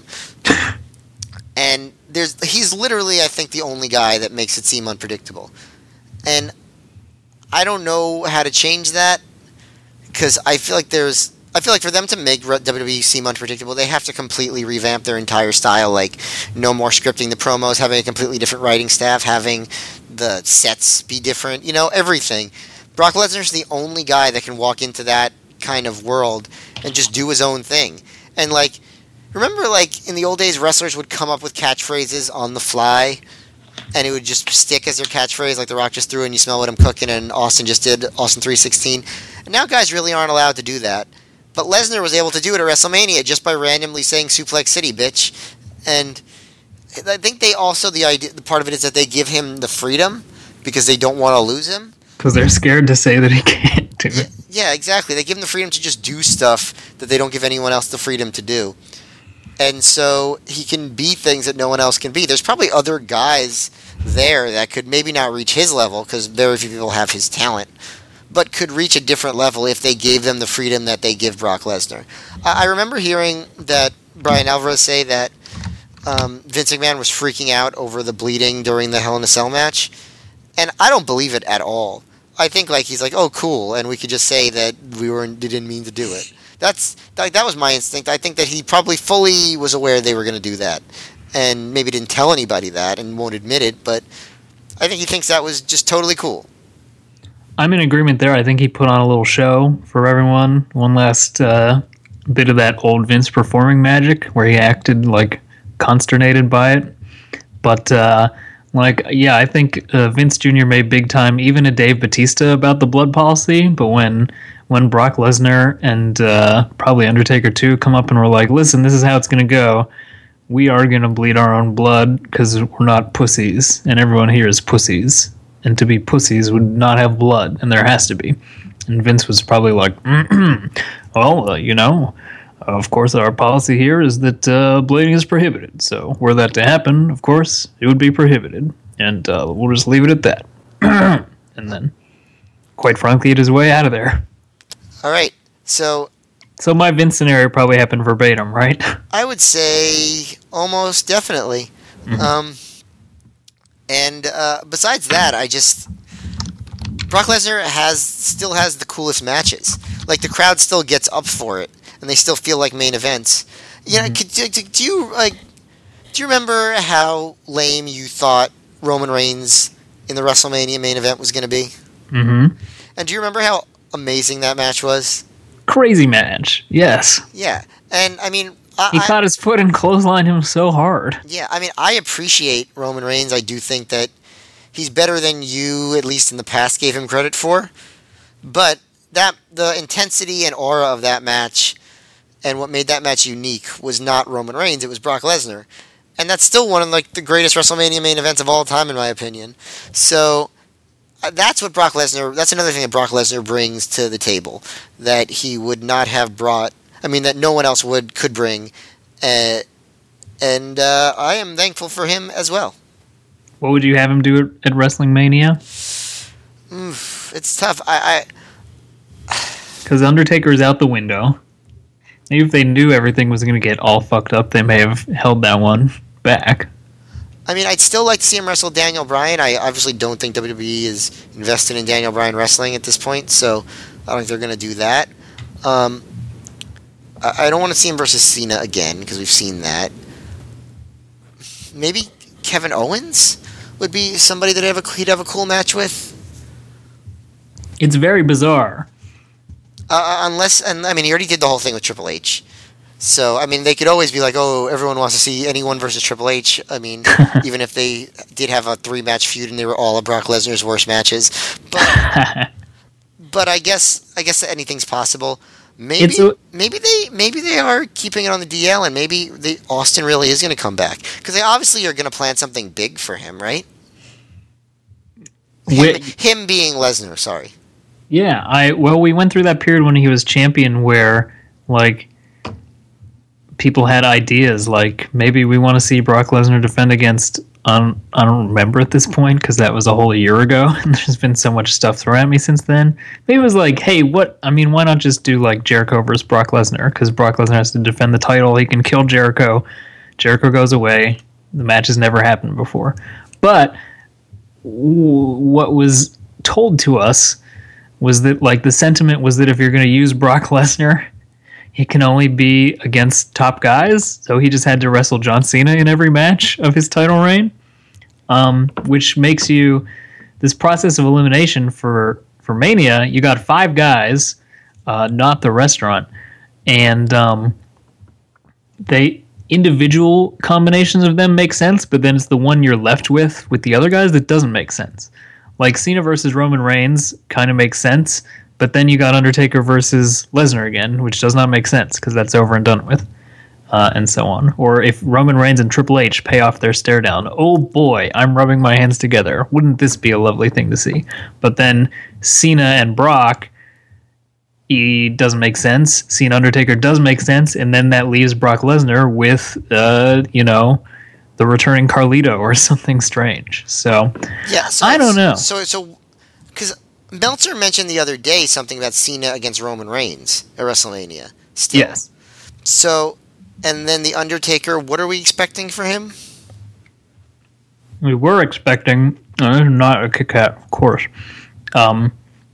And he's literally, I think, the only guy that makes it seem unpredictable. And I don't know how to change that, because I feel like for them to make WWE seem unpredictable, they have to completely revamp their entire style. Like, no more scripting the promos, having a completely different writing staff, having the sets be different. You know, everything. Brock Lesnar's the only guy that can walk into that kind of world and just do his own thing. And like, remember, like, in the old days, wrestlers would come up with catchphrases on the fly, and it would just stick as their catchphrase, like The Rock just threw and you smell what I'm cooking, and Austin just did Austin 316. And now guys really aren't allowed to do that. But Lesnar was able to do it at WrestleMania just by randomly saying Suplex City, bitch. And I think they also, the part of it is that they give him the freedom because they don't want to lose him. Because they're scared to say that he can't do it. Yeah, exactly. They give him the freedom to just do stuff that they don't give anyone else the freedom to do. And so he can be things that no one else can be. There's probably other guys there that could maybe not reach his level, because very few people have his talent, but could reach a different level if they gave them the freedom that they give Brock Lesnar. I remember hearing that Brian Alvarez say that Vince McMahon was freaking out over the bleeding during the Hell in a Cell match, and I don't believe it at all. I think like he's like, oh, cool, and we could just say that didn't mean to do it. That was my instinct. I think that he probably fully was aware they were going to do that, and maybe didn't tell anybody that and won't admit it, but I think he thinks that was just totally cool. I'm in agreement there. I think he put on a little show for everyone. One last bit of that old Vince performing magic where he acted like consternated by it. But I think Vince Jr. made big time, even a Dave Bautista, about the blood policy. But when Brock Lesnar and probably Undertaker too come up and were like, listen, this is how it's going to go. We are going to bleed our own blood because we're not pussies, and everyone here is pussies. And to be pussies would not have blood, and there has to be. And Vince was probably like, of course our policy here is that bleeding is prohibited. So were that to happen, of course, it would be prohibited. And we'll just leave it at that. And then, quite frankly, it is way out of there. All right, so my Vince scenario probably happened verbatim, right? I would say almost definitely. Mm-hmm. And besides that, Brock Lesnar still has the coolest matches. Like, the crowd still gets up for it, and they still feel like main events. You know, do you remember how lame you thought Roman Reigns in the WrestleMania main event was going to be? Mm-hmm. And do you remember how amazing that match was? Crazy match, yes. Yeah, and I mean, he caught his foot and clotheslined him so hard. Yeah, I mean, I appreciate Roman Reigns. I do think that he's better than you, at least in the past, gave him credit for. But the intensity and aura of that match and what made that match unique was not Roman Reigns, it was Brock Lesnar. And that's still one of the greatest WrestleMania main events of all time, in my opinion. So that's another thing that Brock Lesnar brings to the table that he would not have brought. I mean, that no one else could bring, and I am thankful for him as well. What would you have him do at Wrestling Mania? It's tough. Because Undertaker is out the window. Maybe if they knew everything was going to get all fucked up, they may have held that one back. I mean, I'd still like to see him wrestle Daniel Bryan. I obviously don't think WWE is invested in Daniel Bryan wrestling at this point, so I don't think they're going to do that. I don't want to see him versus Cena again, because we've seen that. Maybe Kevin Owens would be somebody that he'd have a cool match with. It's very bizarre. He already did the whole thing with Triple H. So, I mean, they could always be like, oh, everyone wants to see anyone versus Triple H. I mean, even if they did have a 3-match feud and they were all of Brock Lesnar's worst matches. But I guess anything's possible. Maybe they are keeping it on the DL, and maybe Austin really is going to come back, because they obviously are going to plan something big for him, right? Him being Lesnar, sorry. Yeah, we went through that period when he was champion where like people had ideas like maybe we want to see Brock Lesnar defend against I don't remember at this point because that was a whole year ago and there's been so much stuff thrown at me since then. Maybe it was like, hey, why not just do like Jericho versus Brock Lesnar, because Brock Lesnar has to defend the title, he can kill Jericho goes away, the match has never happened before. But what was told to us was that like the sentiment was that if you're going to use Brock Lesnar, he can only be against top guys, so he just had to wrestle John Cena in every match of his title reign, which makes you this process of elimination for Mania. You got 5 guys, not the restaurant, and they individual combinations of them make sense, but then it's the one you're left with the other guys that doesn't make sense. Like Cena versus Roman Reigns kind of makes sense, but then you got Undertaker versus Lesnar again, which does not make sense because that's over and done with, and so on. Or if Roman Reigns and Triple H pay off their stare down, oh boy, I'm rubbing my hands together. Wouldn't this be a lovely thing to see? But then Cena and Brock, he doesn't make sense. Cena Undertaker does make sense, and then that leaves Brock Lesnar with, the returning Carlito or something strange. So, yeah, I don't know. So, because Meltzer mentioned the other day something about Cena against Roman Reigns at WrestleMania. Still. Yes. So, and then the Undertaker, what are we expecting for him? We were expecting, not a Kit Kat, of course. Oh,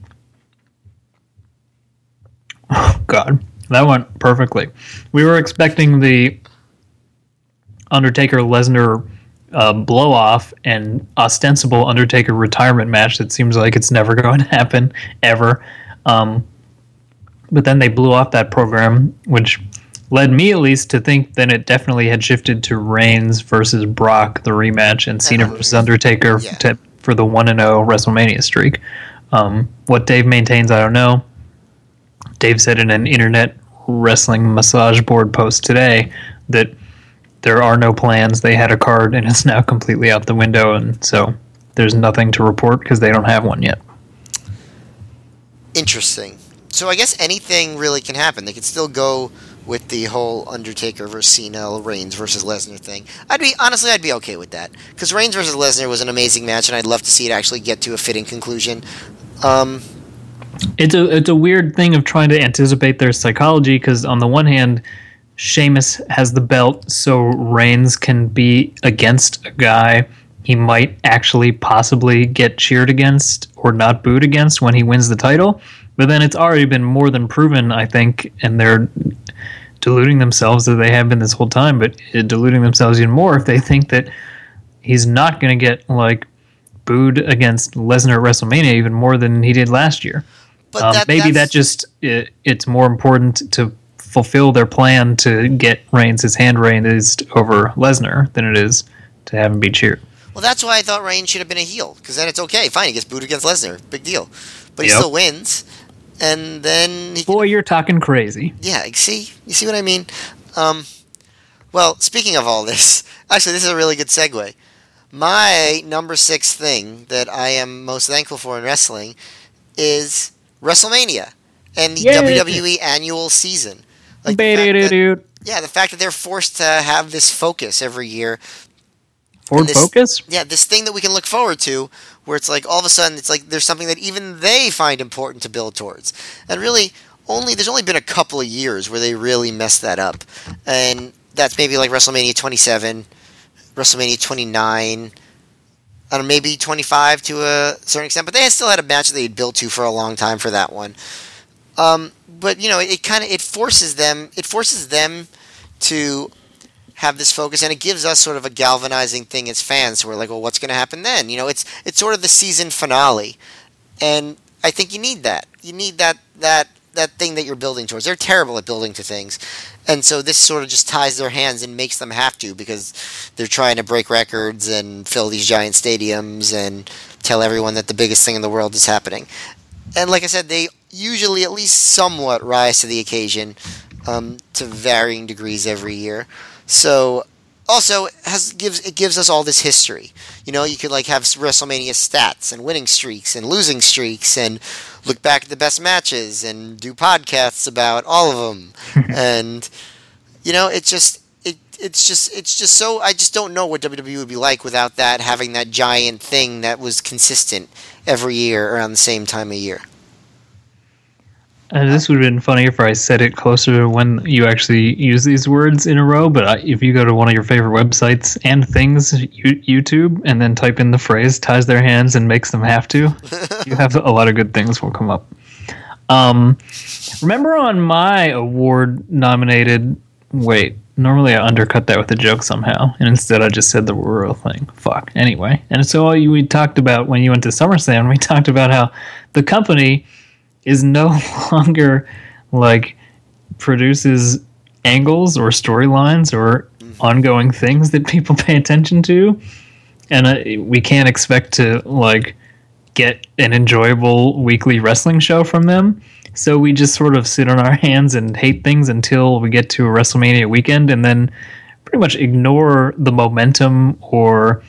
God. That went perfectly. We were expecting the Undertaker-Lesnar blow-off and ostensible Undertaker retirement match that seems like it's never going to happen, ever. But then they blew off that program, which led me at least to think that it definitely had shifted to Reigns versus Brock, the rematch, and Cena versus Undertaker for the 1-0 WrestleMania streak. What Dave maintains, I don't know. Dave said in an internet wrestling massage board post today that there are no plans. They had a card and it's now completely out the window, and so there's nothing to report because they don't have one yet. Interesting. So I guess anything really can happen. They could still go with the whole Undertaker versus Cena, Reigns versus Lesnar thing. I'd be okay with that, because Reigns versus Lesnar was an amazing match, and I'd love to see it actually get to a fitting conclusion. It's a weird thing of trying to anticipate their psychology, because on the one hand, Sheamus has the belt, so Reigns can be against a guy he might actually possibly get cheered against or not booed against when he wins the title. But then it's already been more than proven, I think, and they're deluding themselves as they have been this whole time, but deluding themselves even more if they think that he's not going to get booed against Lesnar at WrestleMania even more than he did last year. But it's more important to fulfill their plan to get Reigns his hand raised over Lesnar than it is to have him be cheered. Well, that's why I thought Reigns should have been a heel, because then it's okay. Fine, he gets booed against Lesnar. Big deal. But he still wins. And then you're talking crazy. Yeah, you see what I mean? Well, speaking of all this, actually, this is a really good segue. My number 6 thing that I am most thankful for in wrestling is WrestleMania and the WWE annual season. The fact that they're forced to have this focus every year. Focus? Yeah, this thing that we can look forward to, where it's like all of a sudden it's like there's something that even they find important to build towards. And really, there's only been a couple of years where they really messed that up. And that's maybe like WrestleMania 27, WrestleMania 29, I don't know, maybe 25 to a certain extent. But they still had a match that they'd built to for a long time for that one. But it forces them to have this focus, and it gives us sort of a galvanizing thing as fans. So we're like, well, what's going to happen then? It's sort of the season finale, and I think you need that. You need that thing that you're building towards. They're terrible at building to things, and so this sort of just ties their hands and makes them have to, because they're trying to break records and fill these giant stadiums and tell everyone that the biggest thing in the world is happening. And like I said, they usually at least somewhat rise to the occasion, to varying degrees every year. So also gives us all this history. You know, you could like have WrestleMania stats and winning streaks and losing streaks and look back at the best matches and do podcasts about all of them. And you know, it's just so, I just don't know what WWE would be like without that, having that giant thing that was consistent every year around the same time of year. This would have been funny if I said it closer to when you actually use these words in a row, but if you go to one of your favorite websites and things, YouTube, and then type in the phrase, ties their hands and makes them have to, you have a lot of good things will come up. Remember on my award-nominated... Wait, normally I undercut that with a joke somehow, and instead I just said the real thing. Fuck. Anyway, and so we talked about, when you went to SummerSlam, we talked about how the company is no longer like produces angles or storylines or ongoing things that people pay attention to, and we can't expect to like get an enjoyable weekly wrestling show from them. So we just sort of sit on our hands and hate things until we get to a WrestleMania weekend, and then pretty much ignore the momentum or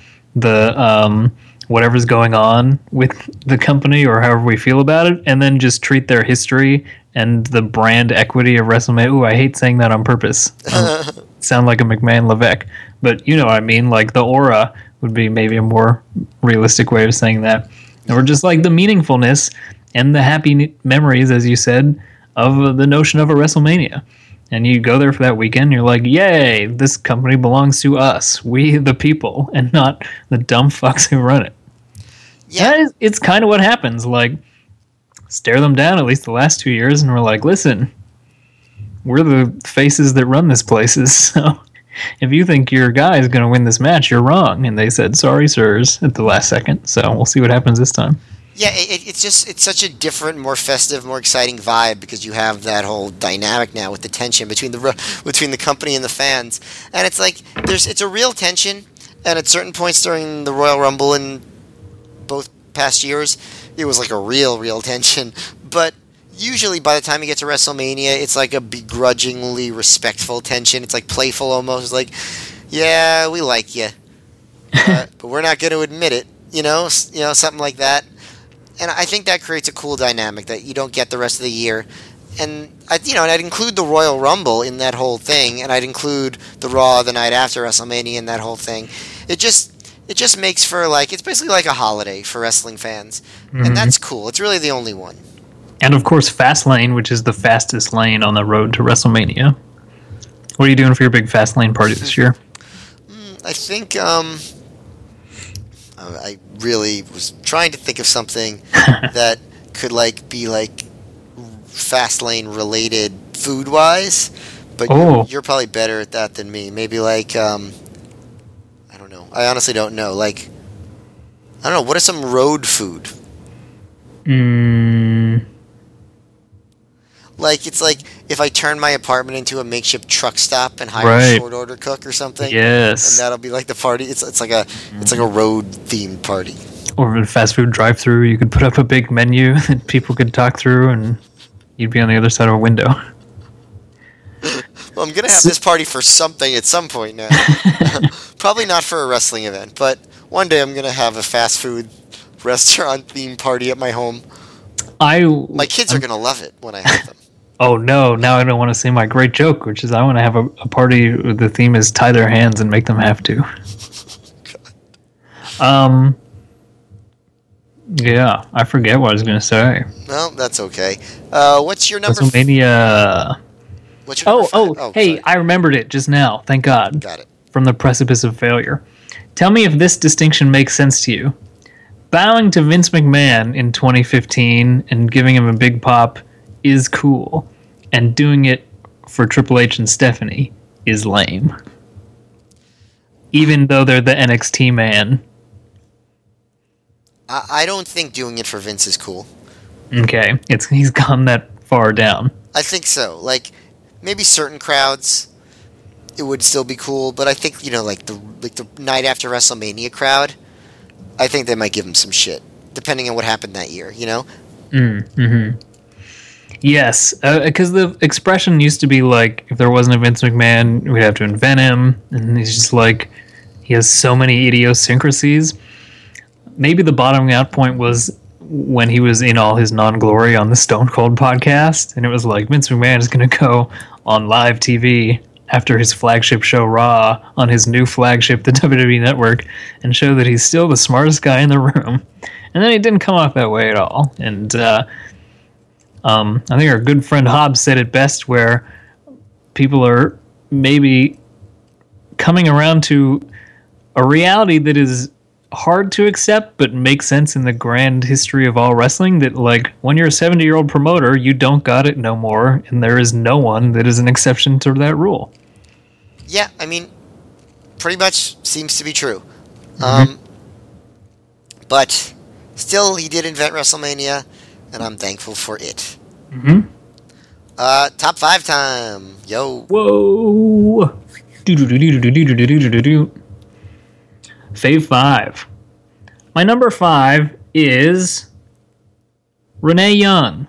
the whatever's going on with the company or however we feel about it, and then just treat their history and the brand equity of WrestleMania. Ooh, I hate saying that on purpose. Sound like a McMahon Levesque. But you know what I mean, like the aura would be maybe a more realistic way of saying that. Or just like the meaningfulness and the happy memories, as you said, of the notion of a WrestleMania. And you go there for that weekend, you're like, yay, this company belongs to us, we the people, and not the dumb fucks who run it. Yeah. It's kind of what happens. Like, stare them down at least the last 2 years, and we're like, listen, we're the faces that run this place, so if you think your guy is going to win this match, you're wrong. And they said, sorry, sirs, at the last second. So we'll see what happens this time. Yeah, it's such a different, more festive, more exciting vibe because you have that whole dynamic now with the tension between the company and the fans, and it's like it's a real tension. And at certain points during the Royal Rumble in both past years, it was like a real tension. But usually by the time you get to WrestleMania, it's like a begrudgingly respectful tension. It's like playful almost. It's like, yeah, we like you, but we're not going to admit it. You know, something like that. And I think that creates a cool dynamic that you don't get the rest of the year. And I'd include the Royal Rumble in that whole thing, and I'd include the Raw the night after WrestleMania in that whole thing. It just makes for like, it's basically like a holiday for wrestling fans, and that's cool. It's really the only one. And of course, Fastlane, which is the fastest lane on the road to WrestleMania. What are you doing for your big Fastlane party this year? I think I really was trying to think of something that could like be like Fastlane related food wise, but you're probably better at that than me. Maybe like I don't know. I honestly don't know. Like, I don't know. What is some road food? Like, it's like if I turn my apartment into a makeshift truck stop and hire a short order cook or something. Yes. And that'll be like the party. It's like a road themed party. Or a fast food drive through, you could put up a big menu that people could talk through, and you'd be on the other side of a window. Well, I'm gonna have this party for something at some point now. Probably not for a wrestling event, but one day I'm gonna have a fast food restaurant themed party at my home. My kids are gonna love it when I have them. Oh no, now I don't want to say my great joke, which is I want to have a party where the theme is tie their hands and make them have to. Yeah, I forget what I was going to say. Well, that's okay. What's your number? WrestleMania. What's your number? Hey, sorry. I remembered it just now. Thank God. Got it. From the precipice of failure. Tell me if this distinction makes sense to you. Bowing to Vince McMahon in 2015 and giving him a big pop is cool, and doing it for Triple H and Stephanie is lame. Even though they're the NXT man. I don't think doing it for Vince is cool. Okay, he's gone that far down. I think so. Like, maybe certain crowds, it would still be cool, but I think, like the night after WrestleMania crowd, I think they might give him some shit, depending on what happened that year, Yes, because the expression used to be like, if there wasn't a Vince McMahon, we'd have to invent him, and he's just like, he has so many idiosyncrasies. Maybe the bottoming out point was when he was in all his non-glory on the Stone Cold podcast, and it was like, Vince McMahon is going to go on live TV after his flagship show Raw on his new flagship, the WWE Network, and show that he's still the smartest guy in the room. And then it didn't come off that way at all. And I think our good friend Hobbs said it best, where people are maybe coming around to a reality that is hard to accept but makes sense in the grand history of all wrestling, that like when you're a 70-year-old promoter, you don't got it no more, and there is no one that is an exception to that rule. Yeah, I mean, pretty much seems to be true. But still, he did invent WrestleMania, and I'm thankful for it. Top 5 time. Yo. Whoa. Fave 5. My number 5 is Renee Young.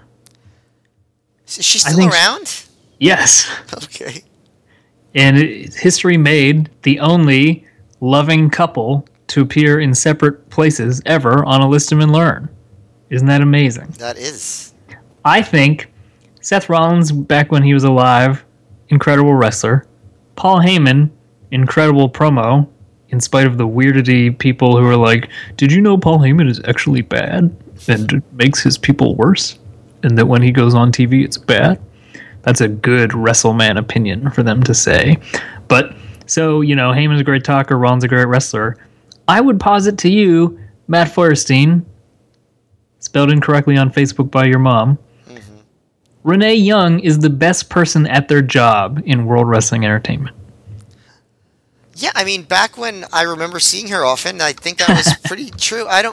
Is she still around? Yes. Okay. And history made the only loving couple to appear in separate places ever on a List 'em and Learn. Isn't that amazing? That is. I think Seth Rollins, back when he was alive, incredible wrestler. Paul Heyman, incredible promo, in spite of the weirdity people who are like, did you know Paul Heyman is actually bad and makes his people worse? And that when he goes on TV, it's bad? That's a good WrestleMan opinion for them to say. But, so, you know, Heyman's a great talker, Rollins a great wrestler. I would posit to you, Matt Feuerstein, spelled incorrectly on Facebook by your mom, Renee Young is the best person at their job in World Wrestling Entertainment. Yeah, I mean, back when I remember seeing her often, I think that was pretty true. I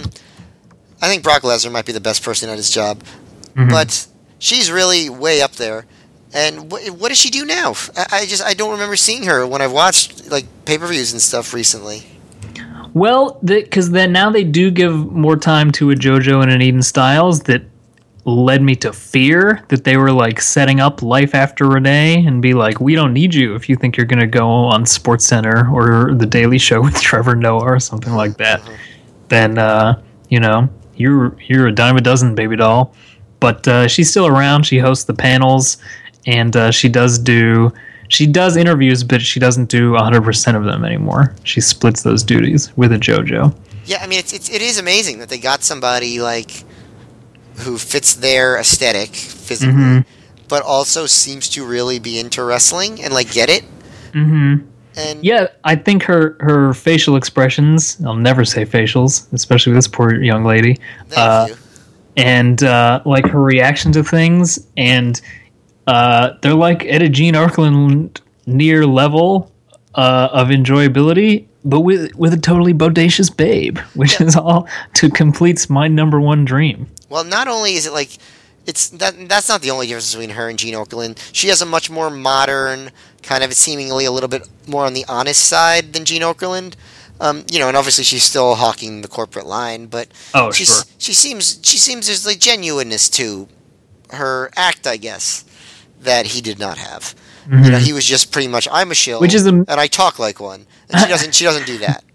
think Brock Lesnar might be the best person at his job, but she's really way up there. And what does she do now? I don't remember seeing her when I've watched like pay-per-views and stuff recently. Well, because then now they do give more time to a JoJo and an Eden Styles that led me to fear that they were like setting up Life After Renee and be like, we don't need you if you think you're going to go on SportsCenter or The Daily Show with Trevor Noah or something like that. Then, you know, you're a dime a dozen, baby doll. But she's still around. She hosts the panels, and she does interviews, but she doesn't do 100% of them anymore. She splits those duties with a JoJo. Yeah, I mean, it is amazing that they got somebody like who fits their aesthetic physically, but also seems to really be into wrestling and like get it. And yeah, I think her facial expressions, I'll never say facials, especially with this poor young lady. Thank you. And like her reaction to things, and they're like at a Gene Okerlund near level of enjoyability, but with a totally bodacious babe, which is all to completes my number one dream. Well, not only is it like that's not the only difference between her and Gene Okerlund. She has a much more modern, kind of seemingly a little bit more on the honest side than Gene Okerlund. You know, and obviously she's still hawking the corporate line, but she seems there's like genuineness to her act, I guess, that he did not have. You know, he was just pretty much, I'm a shill, and I talk like one, and she doesn't do that.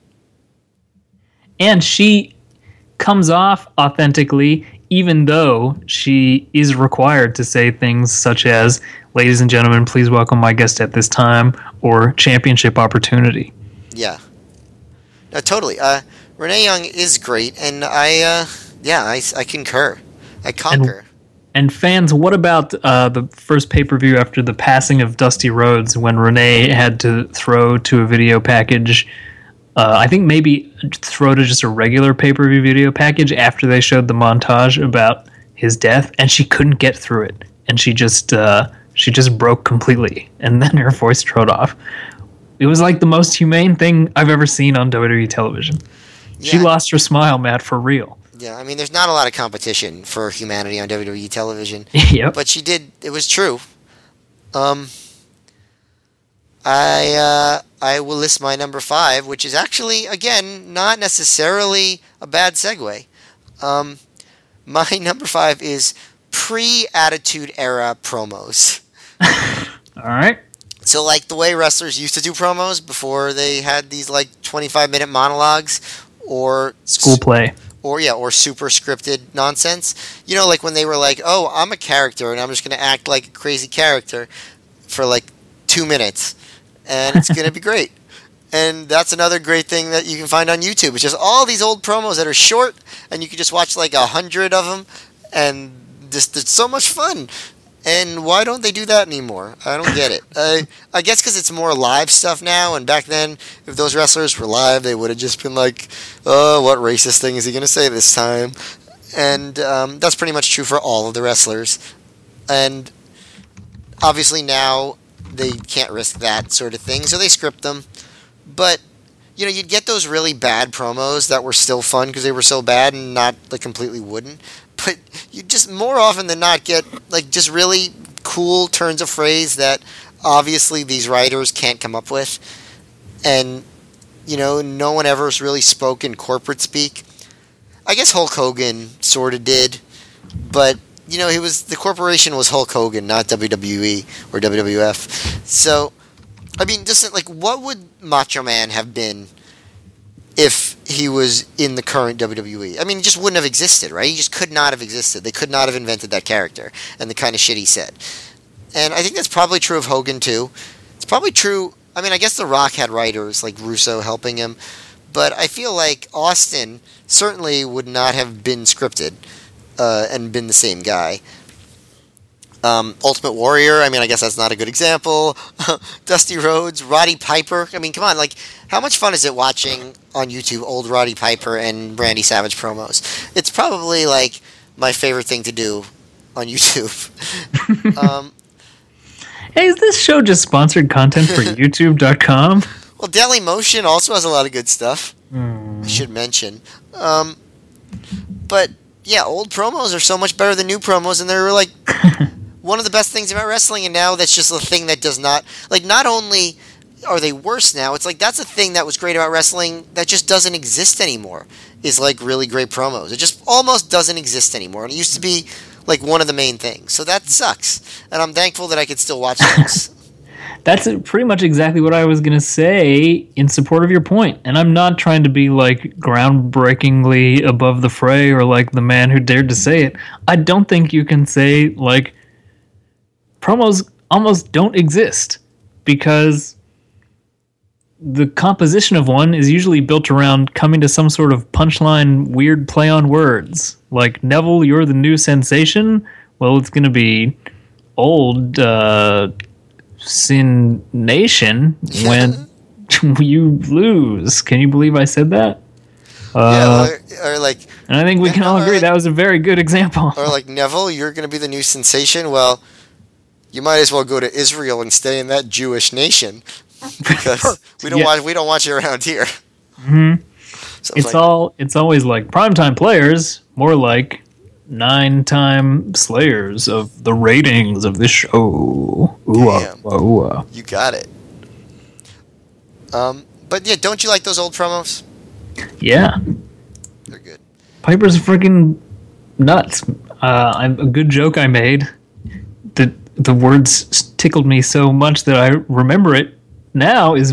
And she comes off authentically, even though she is required to say things such as, ladies and gentlemen, please welcome my guest at this time, or championship opportunity. Yeah. No, totally. Renee Young is great, and I concur. I conquer. And fans, what about the first pay-per-view after the passing of Dusty Rhodes, when Renee had to throw to a video package, I think maybe throw to just a regular pay-per-view video package after they showed the montage about his death, and she couldn't get through it, and she just broke completely, and then her voice trailed off. It was like the most humane thing I've ever seen on WWE television. Yeah. She lost her smile, Matt, for real. Yeah, I mean, there's not a lot of competition for humanity on WWE television. Yep. But she did. It was true. I will list my number 5, which is actually, again, not necessarily a bad segue. My number 5 is pre-Attitude Era promos. All right. So, like, the way wrestlers used to do promos before they had these, like, 25-minute monologues, or School play. or super scripted nonsense. You know, like when they were like, oh, I'm a character and I'm just going to act like a crazy character for like 2 minutes and it's going to be great. And that's another great thing that you can find on YouTube. It's just all these old promos that are short and you can just watch like 100 of them and just it's so much fun. And why don't they do that anymore? I don't get it. I guess because it's more live stuff now. And back then, if those wrestlers were live, they would have just been like, "Oh, what racist thing is he going to say this time?" And that's pretty much true for all of the wrestlers. And obviously now they can't risk that sort of thing, so they script them. But you know, you'd get those really bad promos that were still fun because they were so bad and not like completely wooden. But you just more often than not get like just really cool turns of phrase that obviously these writers can't come up with, and you know no one ever really spoke in corporate speak. I guess Hulk Hogan sort of did, but you know the corporation was Hulk Hogan, not WWE or WWF. So I mean, just like what would Macho Man have been if he was in the current WWE? I mean, he just wouldn't have existed, right? He just could not have existed. They could not have invented that character and the kind of shit he said. And I think that's probably true of Hogan, too. It's probably true... I mean, I guess The Rock had writers like Russo helping him, but I feel like Austin certainly would not have been scripted and been the same guy. Ultimate Warrior, I mean, I guess that's not a good example. Dusty Rhodes, Roddy Piper. I mean, come on, like, how much fun is it watching on YouTube old Roddy Piper and Randy Savage promos? It's probably, like, my favorite thing to do on YouTube. Hey, is this show just sponsored content for YouTube.com? Well, Dailymotion also has a lot of good stuff. I should mention. But, yeah, old promos are so much better than new promos, and they're, like... one of the best things about wrestling, and now that's just a thing that does not... Like, not only are they worse now, it's like that's a thing that was great about wrestling that just doesn't exist anymore, is, like, really great promos. It just almost doesn't exist anymore, and it used to be, like, one of the main things. So that sucks, and I'm thankful that I could still watch those. That's pretty much exactly what I was going to say in support of your point. And I'm not trying to be, like, groundbreakingly above the fray or, like, the man who dared to say it. I don't think you can say, like... promos almost don't exist because the composition of one is usually built around coming to some sort of punchline, weird play on words. Like, Neville, you're the new sensation? Well, it's going to be old Sin Nation when you lose. Can you believe I said that? Or like... And I think we can all agree like, that was a very good example. Or like, Neville, you're going to be the new sensation? Well... you might as well go to Israel and stay in that Jewish nation because we don't want you around here. Mm-hmm. So it's always like primetime players, more like 9-time slayers of the ratings of this show. Ooh-ah. You got it. But yeah, don't you like those old promos? Yeah, they're good. Piper's freaking nuts. A good joke I made that. The words tickled me so much that I remember it now is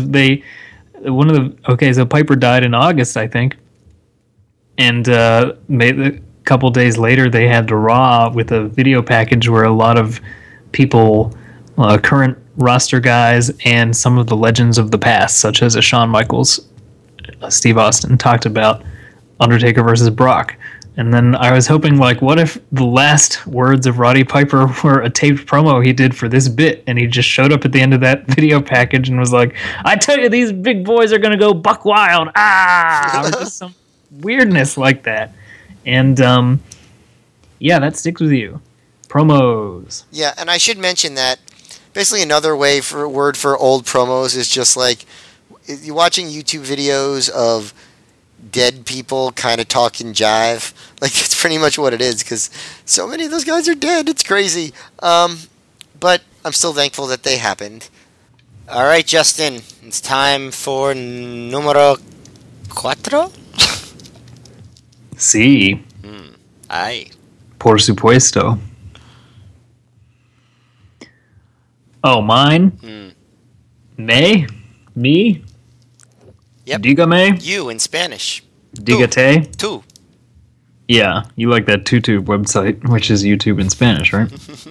so Piper died in August, I think. And a couple days later, they had to Raw with a video package where a lot of people, current roster guys, and some of the legends of the past, such as Shawn Michaels, Steve Austin, talked about Undertaker versus Brock. And then I was hoping, like, what if the last words of Roddy Piper were a taped promo he did for this bit, and he just showed up at the end of that video package and was like, I tell you, these big boys are going to go buck wild, or just some weirdness like that. And, yeah, that sticks with you. Promos. Yeah, and I should mention that basically another word for old promos is just, like, you're watching YouTube videos of dead people kind of talking jive. Like, it's pretty much what it is, because so many of those guys are dead. It's crazy. But I'm still thankful that they happened. All right, Justin. It's time for numero 4? Sí. Ay. Por supuesto. Oh, mine? Mm. Me? Yep. Dígame? You in Spanish. Dígate? Tú. Yeah, you like that TuTube website, which is YouTube in Spanish, right?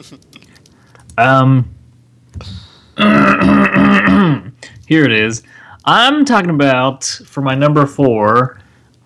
Here it is. I'm talking about, for my number 4,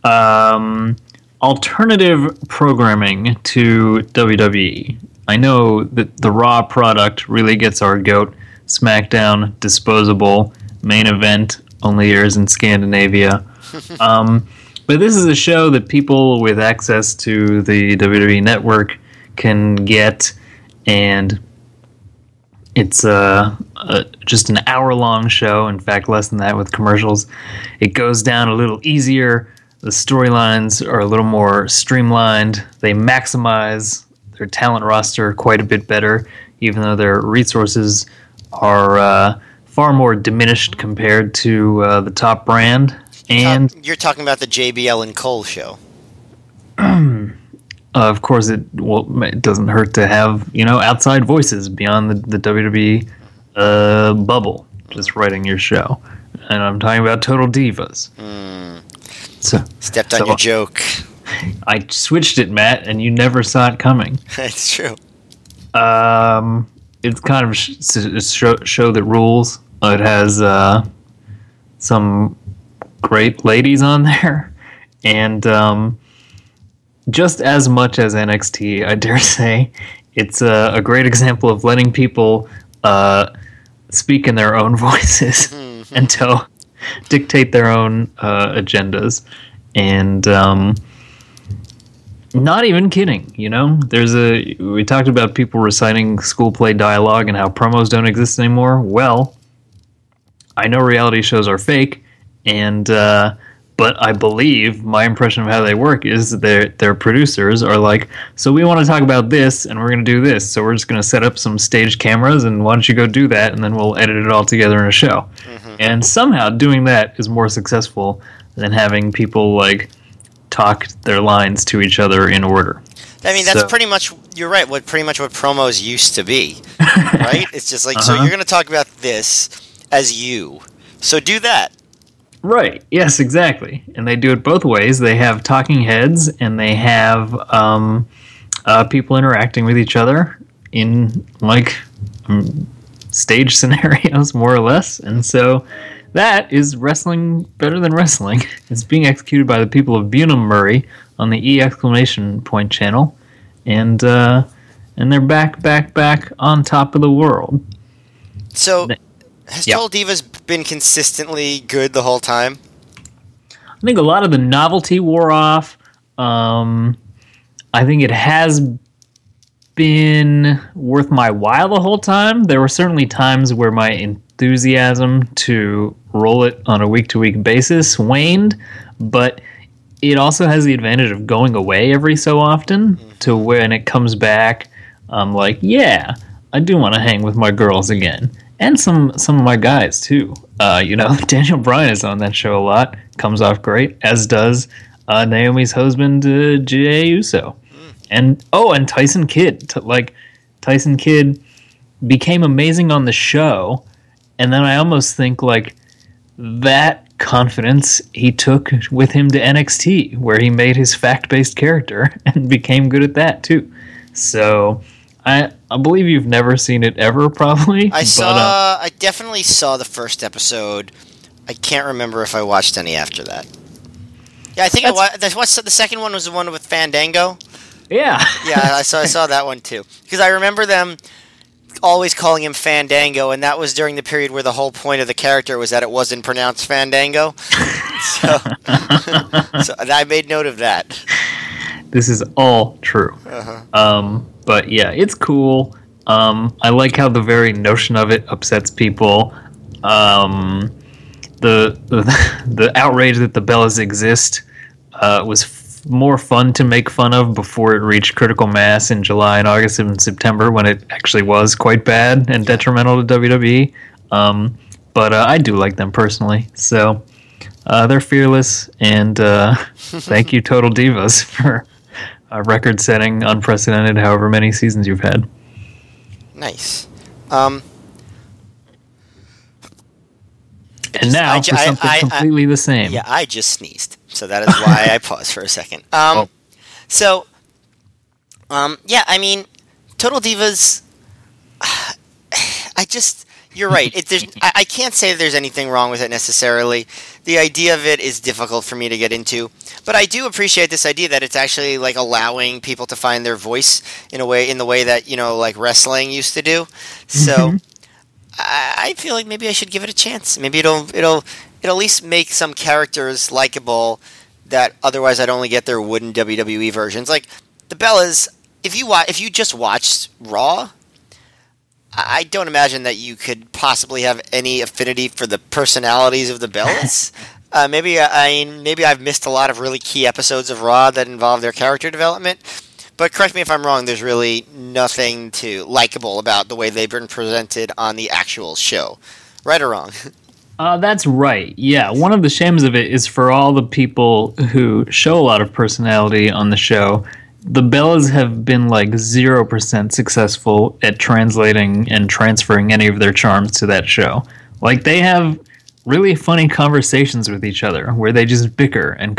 alternative programming to WWE. I know that the Raw product really gets our goat. SmackDown, disposable, main event, only airs in Scandinavia. But this is a show that people with access to the WWE Network can get, and it's just an hour-long show. In fact, less than that with commercials. It goes down a little easier. The storylines are a little more streamlined. They maximize their talent roster quite a bit better, even though their resources are far more diminished compared to the top brand. And You're talking about the JBL and Cole show. of course, it doesn't hurt to have outside voices beyond the WWE bubble, just writing your show. And I'm talking about Total Divas. So Stepped on your joke. I switched it, Matt, and you never saw it coming. It's true. It's kind of a show that rules. It has some great ladies on there, and just as much as NXT, I dare say, it's a great example of letting people speak in their own voices and dictate their own agendas, and not even kidding. We talked about people reciting school play dialogue and how promos don't exist anymore. Well, I know reality shows are fake, and but I believe my impression of how they work is their producers are like, so we want to talk about this, and we're going to do this, so we're just going to set up some stage cameras, and why don't you go do that, and then we'll edit it all together in a show. And somehow doing that is more successful than having people talk their lines to each other in order. I mean, that's pretty much, you're right, what promos used to be, right? It's just so you're going to talk about this as you, so do that. Right, yes, exactly. And they do it both ways. They have talking heads, and they have people interacting with each other in, stage scenarios, more or less. And so that is wrestling better than wrestling. It's being executed by the people of Bunim Murray on the E! channel. And they're back on top of the world. So, has Total Divas been consistently good the whole time? I think a lot of the novelty wore off. I think it has been worth my while the whole time. There were certainly times where my enthusiasm to roll it on a week-to-week basis waned, but it also has the advantage of going away every so often, to when it comes back, I'm like, yeah, I do want to hang with my girls again. And some of my guys, too. Daniel Bryan is on that show a lot. Comes off great, as does Naomi's husband, Jey Uso. And Tyson Kidd. Tyson Kidd became amazing on the show, and then I almost think, that confidence he took with him to NXT, where he made his fact-based character and became good at that, too. So I believe you've never seen it ever, probably. I definitely saw the first episode. I can't remember if I watched any after that. Yeah, I think the second one was the one with Fandango. Yeah. Yeah, I saw that one too. Because I remember them always calling him Fandango, and that was during the period where the whole point of the character was that it wasn't pronounced Fandango. so I made note of that. This is all true. But yeah, it's cool. I like how the very notion of it upsets people. The outrage that the Bellas exist was more fun to make fun of before it reached critical mass in July and August and September, when it actually was quite bad and detrimental to WWE. But I do like them personally. So they're fearless, and thank you, Total Divas, for record-setting, unprecedented, however many seasons you've had. Nice. And now for something completely the same. Yeah, I just sneezed, so that is why I paused for a second. So, yeah, I mean, Total Divas. You're right. I can't say there's anything wrong with it necessarily. The idea of it is difficult for me to get into, but I do appreciate this idea that it's actually like allowing people to find their voice in the way that like wrestling used to do. So I feel like maybe I should give it a chance. Maybe it'll at least make some characters likable that otherwise I'd only get their wooden WWE versions. Like the Bellas, if you just watched Raw, I don't imagine that you could possibly have any affinity for the personalities of the Bellas. Maybe I've missed a lot of really key episodes of Raw that involve their character development. But correct me if I'm wrong, there's really nothing likable about the way they've been presented on the actual show. Right or wrong? That's right. Yeah, one of the shames of it is for all the people who show a lot of personality on the show, the Bellas have been like 0% successful at translating and transferring any of their charms to that show. Like, they have really funny conversations with each other where they just bicker and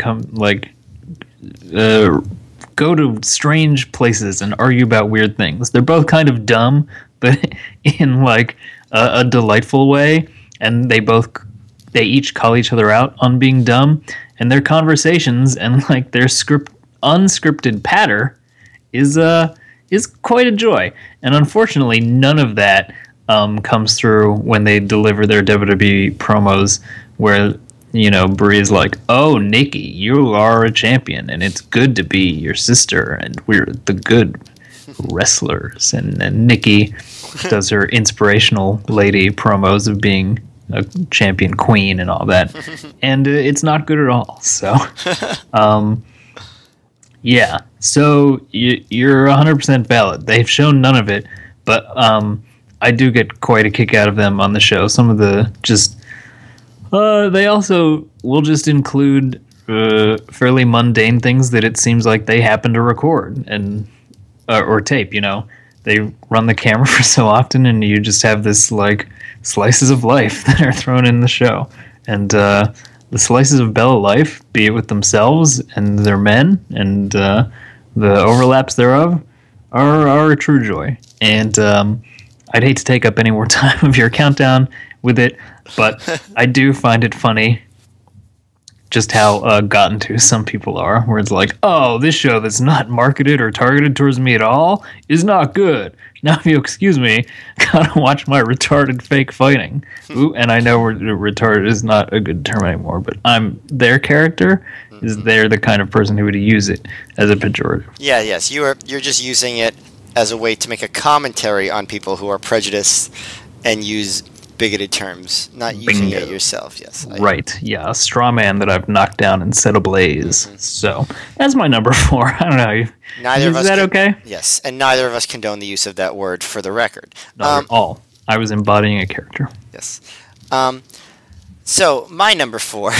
go to strange places and argue about weird things. They're both kind of dumb, but in like a delightful way, and they each call each other out on being dumb, and their conversations and like their unscripted patter is quite a joy. And unfortunately, none of that comes through when they deliver their WWE promos, where Brie's like, "Oh, Nikki, you are a champion, and it's good to be your sister, and we're the good wrestlers." And Nikki does her inspirational lady promos of being a champion queen and all that, and it's not good at all. So, yeah. So you're 100% valid. They've shown none of it, but I do get quite a kick out of them on the show. Some of the they also will just include fairly mundane things that it seems like they happen to record and or tape. They run the camera for so often, and you just have this like slices of life that are thrown in the show. And the slices of Bella life, be it with themselves and their men and the overlaps thereof, are a true joy. And I'd hate to take up any more time of your countdown with it, but I do find it funny just how gotten to some people are, where it's like, oh, this show that's not marketed or targeted towards me at all is not good. Now, if you excuse me, gotta watch my retarded fake fighting. Ooh, and I know retarded is not a good term anymore, but their character is they're the kind of person who would use it as a pejorative. Yeah, yes, you're just using it as a way to make a commentary on people who are prejudiced and use bigoted terms, not using it yourself. Yes, right. Yeah, a straw man that I've knocked down and set ablaze. Mm-hmm. So that's my number 4. I don't know. Is that okay? Yes, and neither of us condone the use of that word for the record. Not at all. I was embodying a character. Yes. So my number 4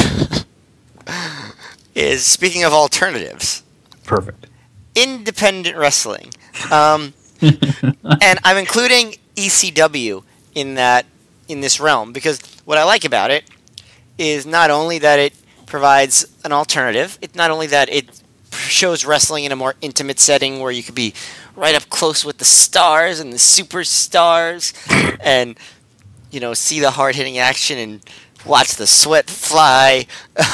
is, speaking of alternatives. Perfect. Independent wrestling. And I'm including ECW in this realm, because what I like about it is not only that it provides an alternative, it's not only that it shows wrestling in a more intimate setting where you could be right up close with the stars and the superstars and see the hard-hitting action and watch the sweat fly.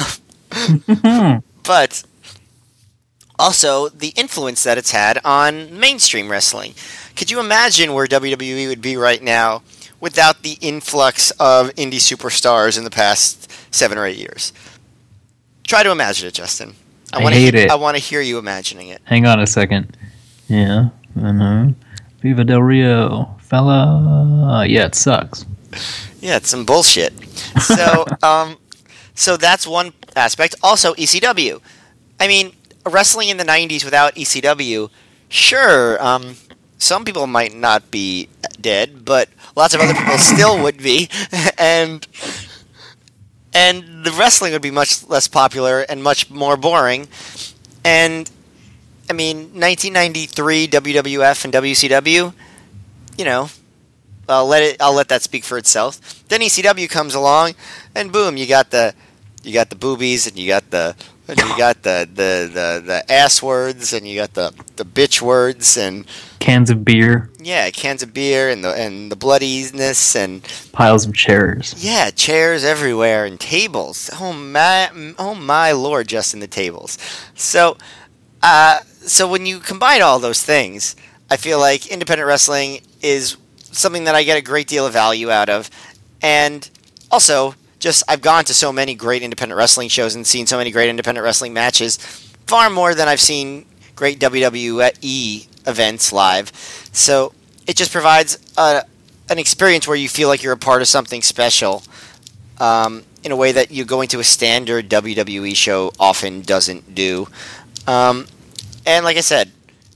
But also the influence that it's had on mainstream wrestling. Could you imagine where WWE would be right now without the influx of indie superstars in the past 7 or 8 years? Try to imagine it, Justin. I hate it. I want to hear you imagining it. Hang on a second. Yeah. Viva Del Rio. Fella. Yeah, it sucks. Yeah, it's some bullshit. So, so that's one aspect. Also, ECW. I mean, wrestling in the 90s without ECW, sure, some people might not be dead, but lots of other people still would be, and the wrestling would be much less popular and much more boring. And I mean, 1993 WWF and WCW, I'll let that speak for itself. Then ECW comes along, and boom, you got the boobies, and you got the ass words, and you got the bitch words, and cans of beer. Yeah, cans of beer, and the bloodiness, and piles of chairs. Yeah, chairs everywhere, and tables. Oh my lord, Justin, the tables. So when you combine all those things, I feel like independent wrestling is something that I get a great deal of value out of, and also just I've gone to so many great independent wrestling shows and seen so many great independent wrestling matches, far more than I've seen great WWE events live. So it just provides an experience where you feel like you're a part of something special in a way that you going to a standard WWE show often doesn't do. And like I said,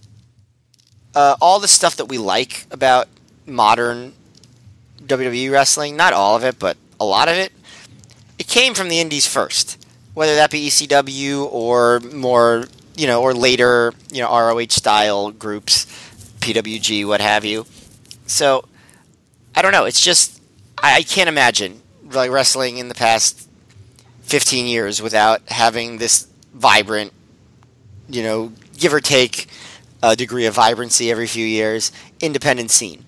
all the stuff that we like about modern WWE wrestling, not all of it, but a lot of it, it came from the indies first, whether that be ECW or more, or later, ROH style groups, PWG, what have you. So, I don't know. It's just, I can't imagine like wrestling in the past 15 years without having this vibrant, give or take a degree of vibrancy every few years, independent scene.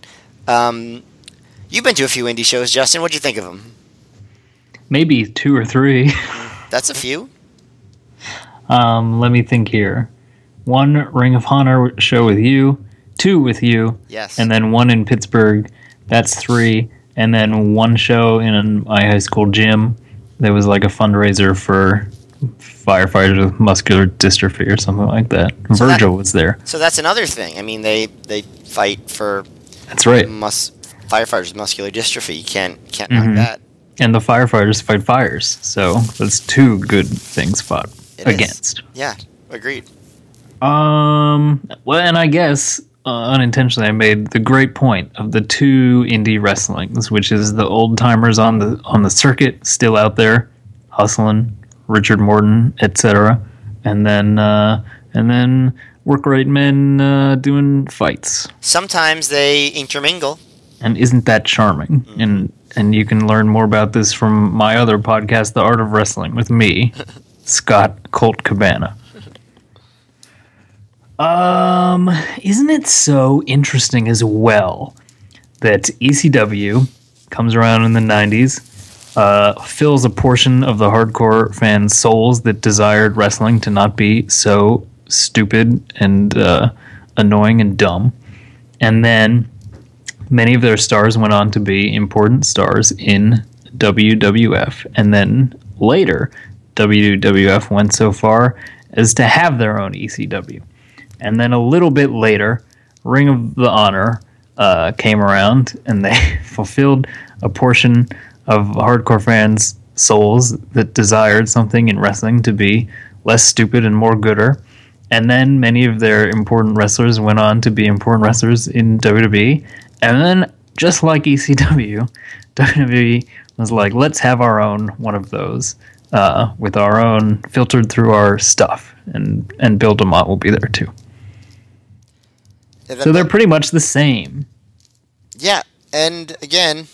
You've been to a few indie shows, Justin. What'd you think of them? Maybe 2 or 3. That's a few. Let me think here. 1 Ring of Honor show with you, 2 with you, yes, and then 1 in Pittsburgh. That's 3, and then 1 show in my high school gym. There was like a fundraiser for firefighters with muscular dystrophy or something like that. So Virgil was there. So that's another thing. I mean, they fight for. That's right. Firefighters with muscular dystrophy. You can't knock that. And the firefighters fight fires, so that's 2 good things fought against. Yeah, agreed. Well, and I guess unintentionally I made the great point of the 2 indie wrestlings, which is the old timers on the circuit still out there hustling, Richard Morton, etc., and then work rate men doing fights. Sometimes they intermingle. And isn't that charming? Mm-hmm. And you can learn more about this from my other podcast, The Art of Wrestling, with me, Scott Colt Cabana. Isn't it so interesting as well that ECW comes around in the 90s, fills a portion of the hardcore fans' souls that desired wrestling to not be so stupid and annoying and dumb, and then many of their stars went on to be important stars in WWF. And then later, WWF went so far as to have their own ECW. And then a little bit later, Ring of the Honor came around, and they fulfilled a portion of hardcore fans' souls that desired something in wrestling to be less stupid and more gooder. And then many of their important wrestlers went on to be important wrestlers in WWE. And then, just like ECW, WWE was like, let's have our own one of those with our own filtered through our stuff. And Bill DeMott will be there too. Yeah, so they're pretty much the same. Yeah, and again,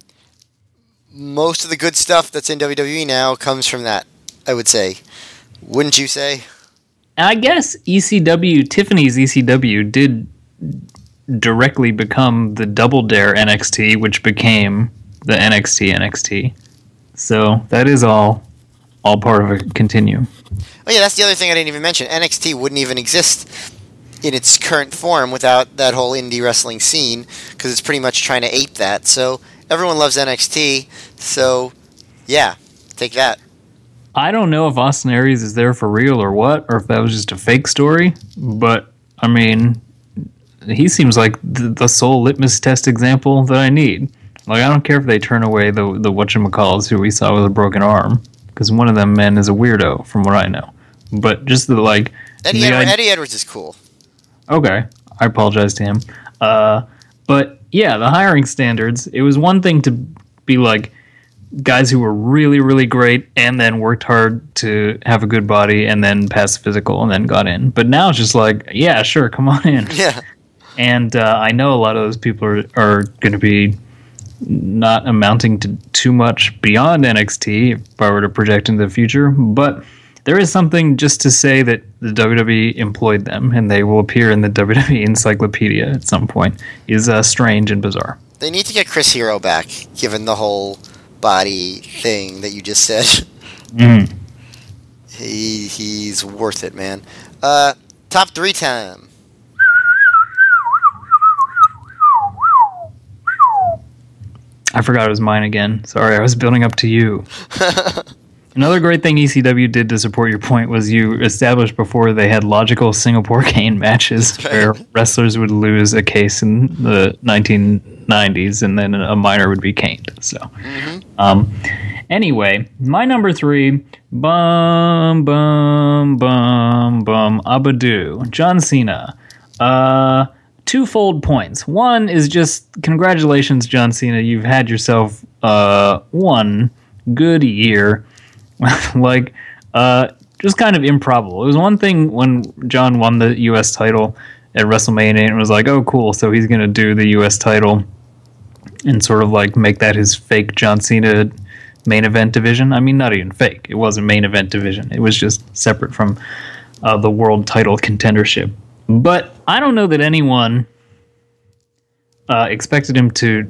most of the good stuff that's in WWE now comes from that, I would say. Wouldn't you say? I guess Tiffany's ECW did directly become the Double Dare NXT, which became the NXT. So that is all part of a continuum. Oh yeah, that's the other thing I didn't even mention. NXT wouldn't even exist in its current form without that whole indie wrestling scene, because it's pretty much trying to ape that. So everyone loves NXT, so yeah, take that. I don't know if Austin Aries is there for real or what, or if that was just a fake story, but I mean, he seems like the sole litmus test example that I need. Like, I don't care if they turn away the whatchamacalls who we saw with a broken arm, because one of them men is a weirdo, from what I know. But just the, like... Eddie Edwards is cool. Okay. I apologize to him. But, yeah, the hiring standards, it was one thing to be, like, guys who were really, really great and then worked hard to have a good body and then pass physical and then got in. But now it's just like, yeah, sure, come on in. Yeah. And I know a lot of those people are going to be not amounting to too much beyond NXT if I were to project into the future, but there is something just to say that the WWE employed them and they will appear in the WWE encyclopedia at some point is strange and bizarre. They need to get Chris Hero back, given the whole body thing that you just said. He's worth it, man. Top 3 time. I forgot it was mine again. Sorry, I was building up to you. Another great thing ECW did to support your point was you established before they had logical Singapore cane matches where wrestlers would lose a case in the 1990s and then a minor would be caned. So, anyway, my number 3, bum, bum, bum, bum, Abadoo, John Cena. Twofold points. One is just congratulations, John Cena. You've had yourself one good year. Just kind of improbable. It was one thing when John won the U.S. title at WrestleMania, and it was like, oh, cool, so he's going to do the U.S. title and sort of like make that his fake John Cena main event division. I mean, not even fake. It wasn't main event division. It was just separate from the world title contendership. But I don't know that anyone expected him to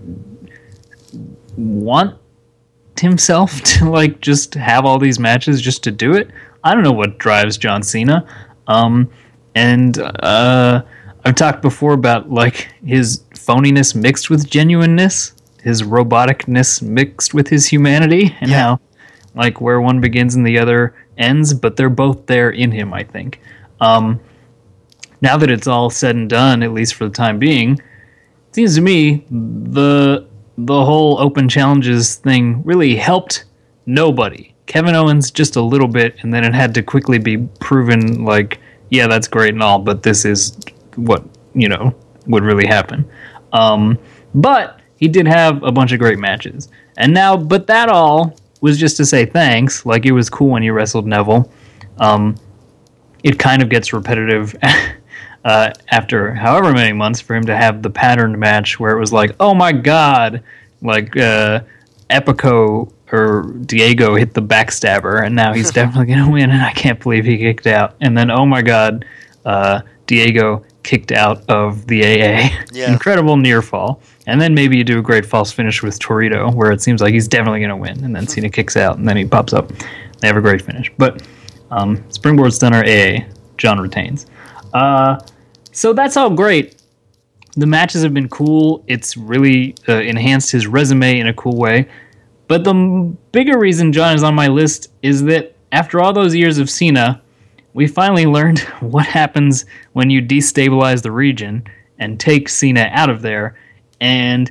want himself to like just have all these matches just to do it. I don't know what drives John Cena. And I've talked before about like his phoniness mixed with genuineness, his roboticness mixed with his humanity, and how like where one begins and the other ends, but they're both there in him, I think. Now that it's all said and done, at least for the time being, it seems to me the whole open challenges thing really helped nobody. Kevin Owens just a little bit, and then it had to quickly be proven like, yeah, that's great and all, but this is what, would really happen. But he did have a bunch of great matches. And now, but that all was just to say thanks. Like, it was cool when you wrestled Neville. It kind of gets repetitive after however many months for him to have the patterned match where it was like, oh my god, like Epico or Diego hit the backstabber and now he's definitely going to win and I can't believe he kicked out. And then, oh my god, Diego kicked out of the AA. Yeah. Incredible near fall. And then maybe you do a great false finish with Torito where it seems like he's definitely going to win. And then Cena kicks out and then he pops up. They have a great finish. But Springboard Stunner AA, John retains. So that's all great. The matches have been cool. It's really enhanced his resume in a cool way. But the bigger reason John is on my list is that after all those years of Cena, we finally learned what happens when you destabilize the region and take Cena out of there. And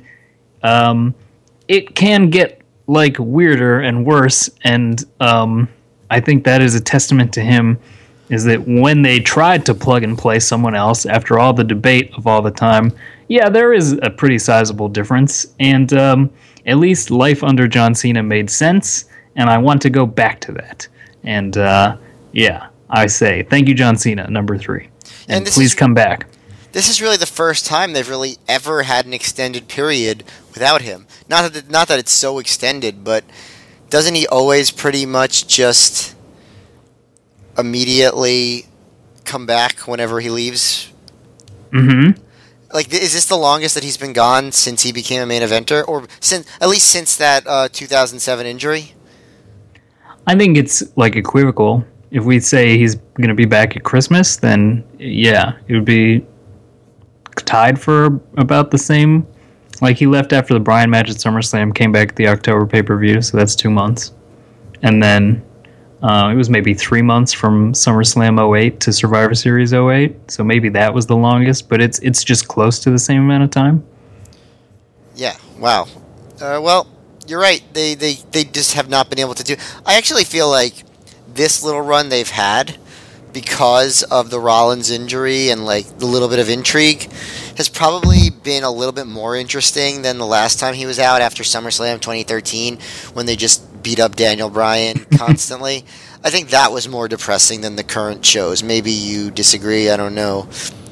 it can get like weirder and worse. And I think that is a testament to him, is that when they tried to plug and play someone else after all the debate of all the time, yeah, there is a pretty sizable difference. And at least life under John Cena made sense, and I want to go back to that. And yeah, I say thank you, John Cena, number 3. And please come back. This is really the first time they've really ever had an extended period without him. Not that it's so extended, but doesn't he always pretty much just immediately come back whenever he leaves? Mm-hmm. Like, is this the longest that he's been gone since he became a main eventer, or at least since that 2007 injury? I think it's like equivocal. If we say he's going to be back at Christmas, then yeah, it would be tied for about the same. Like, he left after the Bryan match at SummerSlam, came back at the October pay-per-view, so that's 2 months. And then it was maybe 3 months from SummerSlam 08 to Survivor Series 08, so maybe that was the longest, but it's just close to the same amount of time. Yeah, wow. Well, you're right. They just have not been able to do. I actually feel like this little run they've had, because of the Rollins injury and like the little bit of intrigue, has probably been a little bit more interesting than the last time he was out after SummerSlam 2013, when they just beat up Daniel Bryan constantly. I think that was more depressing than the current shows. Maybe you disagree, I don't know.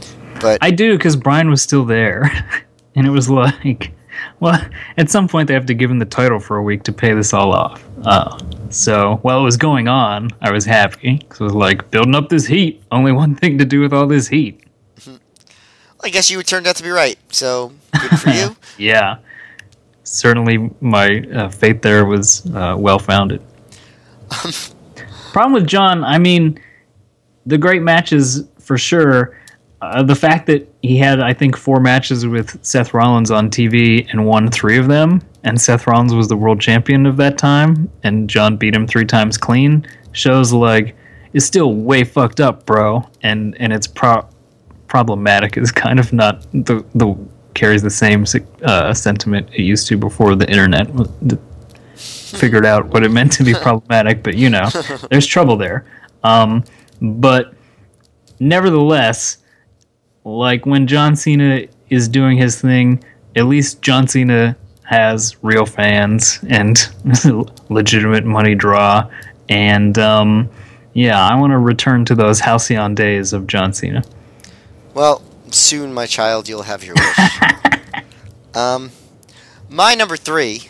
But I do, because Brian was still there. And it was like, well, at some point they have to give him the title for a week to pay this all off. So while it was going on, I was happy. Because it was like, building up this heat. Only one thing to do with all this heat. I guess you turned out to be right. So, good for you. Yeah. Certainly my faith there was well-founded. Problem with John, I mean, the great matches for sure. The fact that he had, I think, 4 matches with Seth Rollins on TV and won 3 of them, and Seth Rollins was the world champion of that time, and John beat him 3 times clean, shows like it's still way fucked up, bro, and it's problematic. Is kind of not the carries the same sentiment it used to before the internet figured out what it meant to be problematic. But there's trouble there. But nevertheless, like when John Cena is doing his thing, at least John Cena has real fans and legitimate money draw. And I want to return to those halcyon days of John Cena. Well, soon, my child, you'll have your wish. My number 3.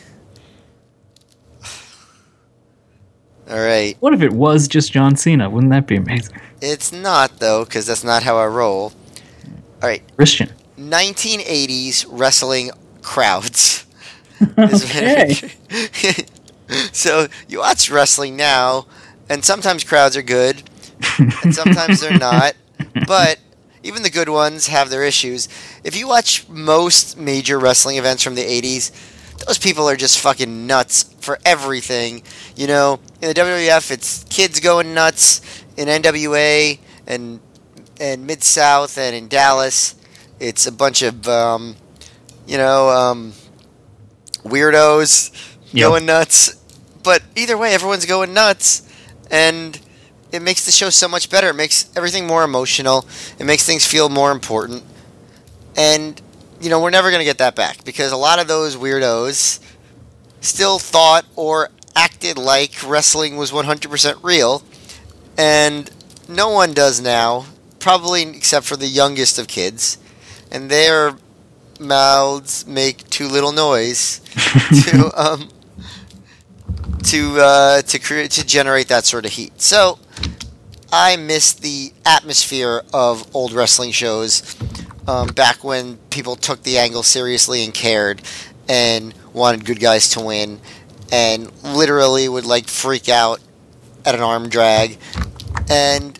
All right. What if it was just John Cena? Wouldn't that be amazing? It's not, though, because that's not how I roll. All right. Christian. 1980s wrestling crowds. Okay. So you watch wrestling now, and sometimes crowds are good, and sometimes they're not. But even the good ones have their issues. If you watch most major wrestling events from the 80s, those people are just fucking nuts for everything. In the WWF, it's kids going nuts. In NWA and Mid-South and in Dallas, it's a bunch of, weirdos going nuts. But either way, everyone's going nuts. And it makes the show so much better. It makes everything more emotional. It makes things feel more important. And, we're never going to get that back. Because a lot of those weirdos still thought or acted like wrestling was 100% real. And no one does now. Probably except for the youngest of kids. And their mouths make too little noise to generate that sort of heat. So I miss the atmosphere of old wrestling shows back when people took the angle seriously and cared and wanted good guys to win and literally would freak out at an arm drag. And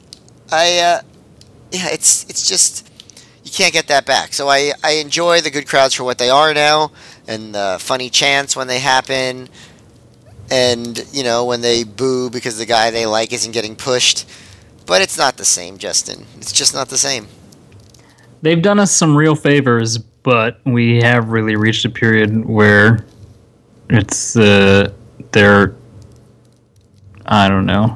it's just, you can't get that back. So I enjoy the good crowds for what they are now, and the funny chants when they happen, and when they boo because the guy they like isn't getting pushed. But it's not the same, Justin. It's just not the same. They've done us some real favors, but we have really reached a period where it's they're, I don't know,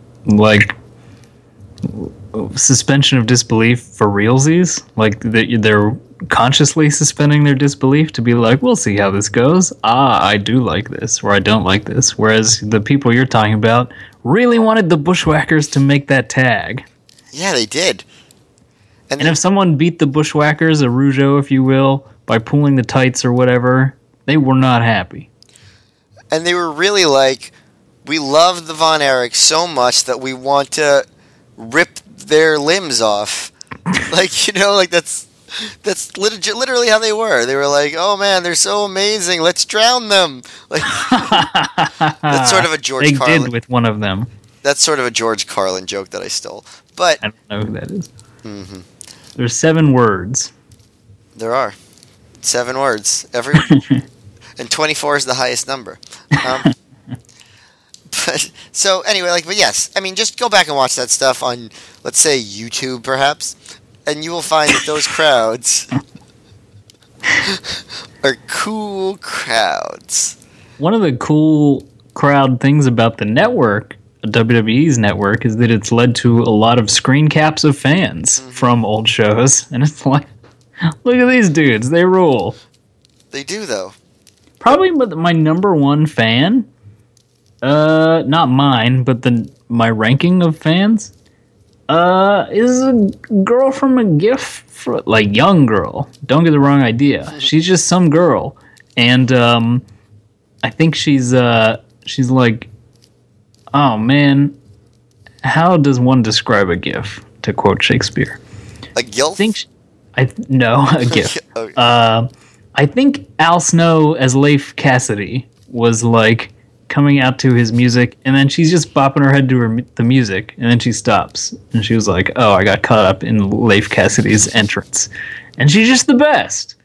suspension of disbelief for realsies. They're consciously suspending their disbelief to be like, we'll see how this goes. I do like this, or I don't like this. Whereas the people you're talking about really wanted the Bushwhackers to make that tag. Yeah, they did. And if someone beat the Bushwhackers, a Rougeau, if you will, by pulling the tights or whatever, they were not happy. And they were really we love the Von Erichs so much that we want to rip their limbs off. That's literally how they were. They were like, oh man, they're so amazing, let's drown them. That's sort of a George Carlin. They did with one of them. That's sort of a George Carlin joke that I stole. But I don't know who that is. Mm-hmm. There's 7 words. There are 7 words. And 24 is the highest number. But so anyway, but yes, I mean, just go back and watch that stuff on, let's say, YouTube, perhaps, and you will find that those crowds are cool crowds. One of the cool crowd things about the network, WWE's network, is that it's led to a lot of screen caps of fans from old shows, and it's like, look at these dudes, they rule. They do, though. Probably my number one fan, not mine, but my ranking of fans, is a girl from a GIF, like young girl. Don't get the wrong idea. She's just some girl, and I think she's like, oh man, how does one describe a GIF? To quote Shakespeare, A gilf? No, a GIF. Okay. I think Al Snow as Leif Cassidy was like coming out to his music, and then she's just bopping her head to the music, and then she stops, and she was like, "Oh, I got caught up in Leif Cassidy's entrance," and she's just the best.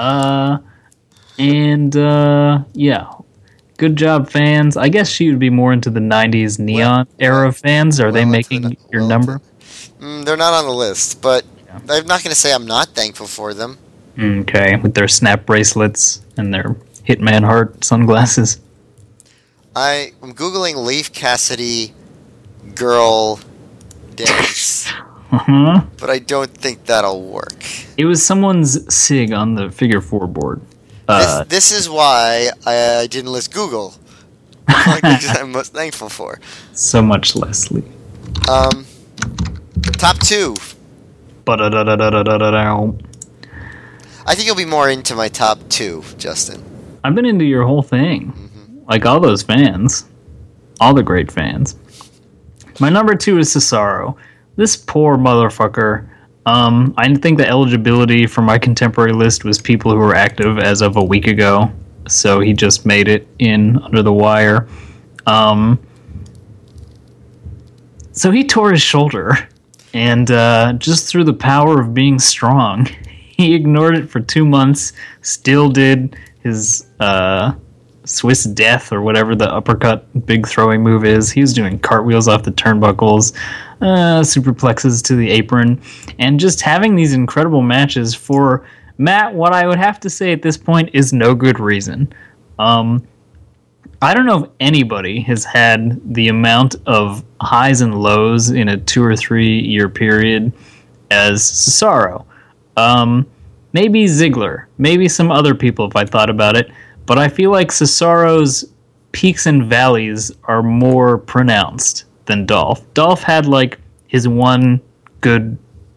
Yeah, good job, fans. I guess she would be more into the '90s neon era fans. Are they making your number? They're not on the list, but I'm not going to say I'm not thankful for them. Okay, with their snap bracelets and their Hitman Heart sunglasses. I'm Googling Leif Cassidy girl dance, but I don't think that'll work. It was someone's SIG on the Figure 4 board. This is why I didn't list Google. I'm most thankful for. So much Leslie. Top 2. I think you'll be more into my top 2, Justin. I've been into your whole thing. Like all those fans. All the great fans. My number 2 is Cesaro. This poor motherfucker. I think the eligibility for my contemporary list was people who were active as of a week ago. So he just made it in under the wire. So he tore his shoulder. And just through the power of being strong, he ignored it for 2 months, still did his Swiss death or whatever the uppercut big throwing move is. He was doing cartwheels off the turnbuckles, superplexes to the apron, and just having these incredible matches for Matt, what I would have to say at this point is no good reason. I don't know if anybody has had the amount of highs and lows in a 2 or 3 year period as Cesaro. Maybe Ziggler, maybe some other people if I thought about it, but I feel like Cesaro's peaks and valleys are more pronounced than Dolph. Dolph had like his one good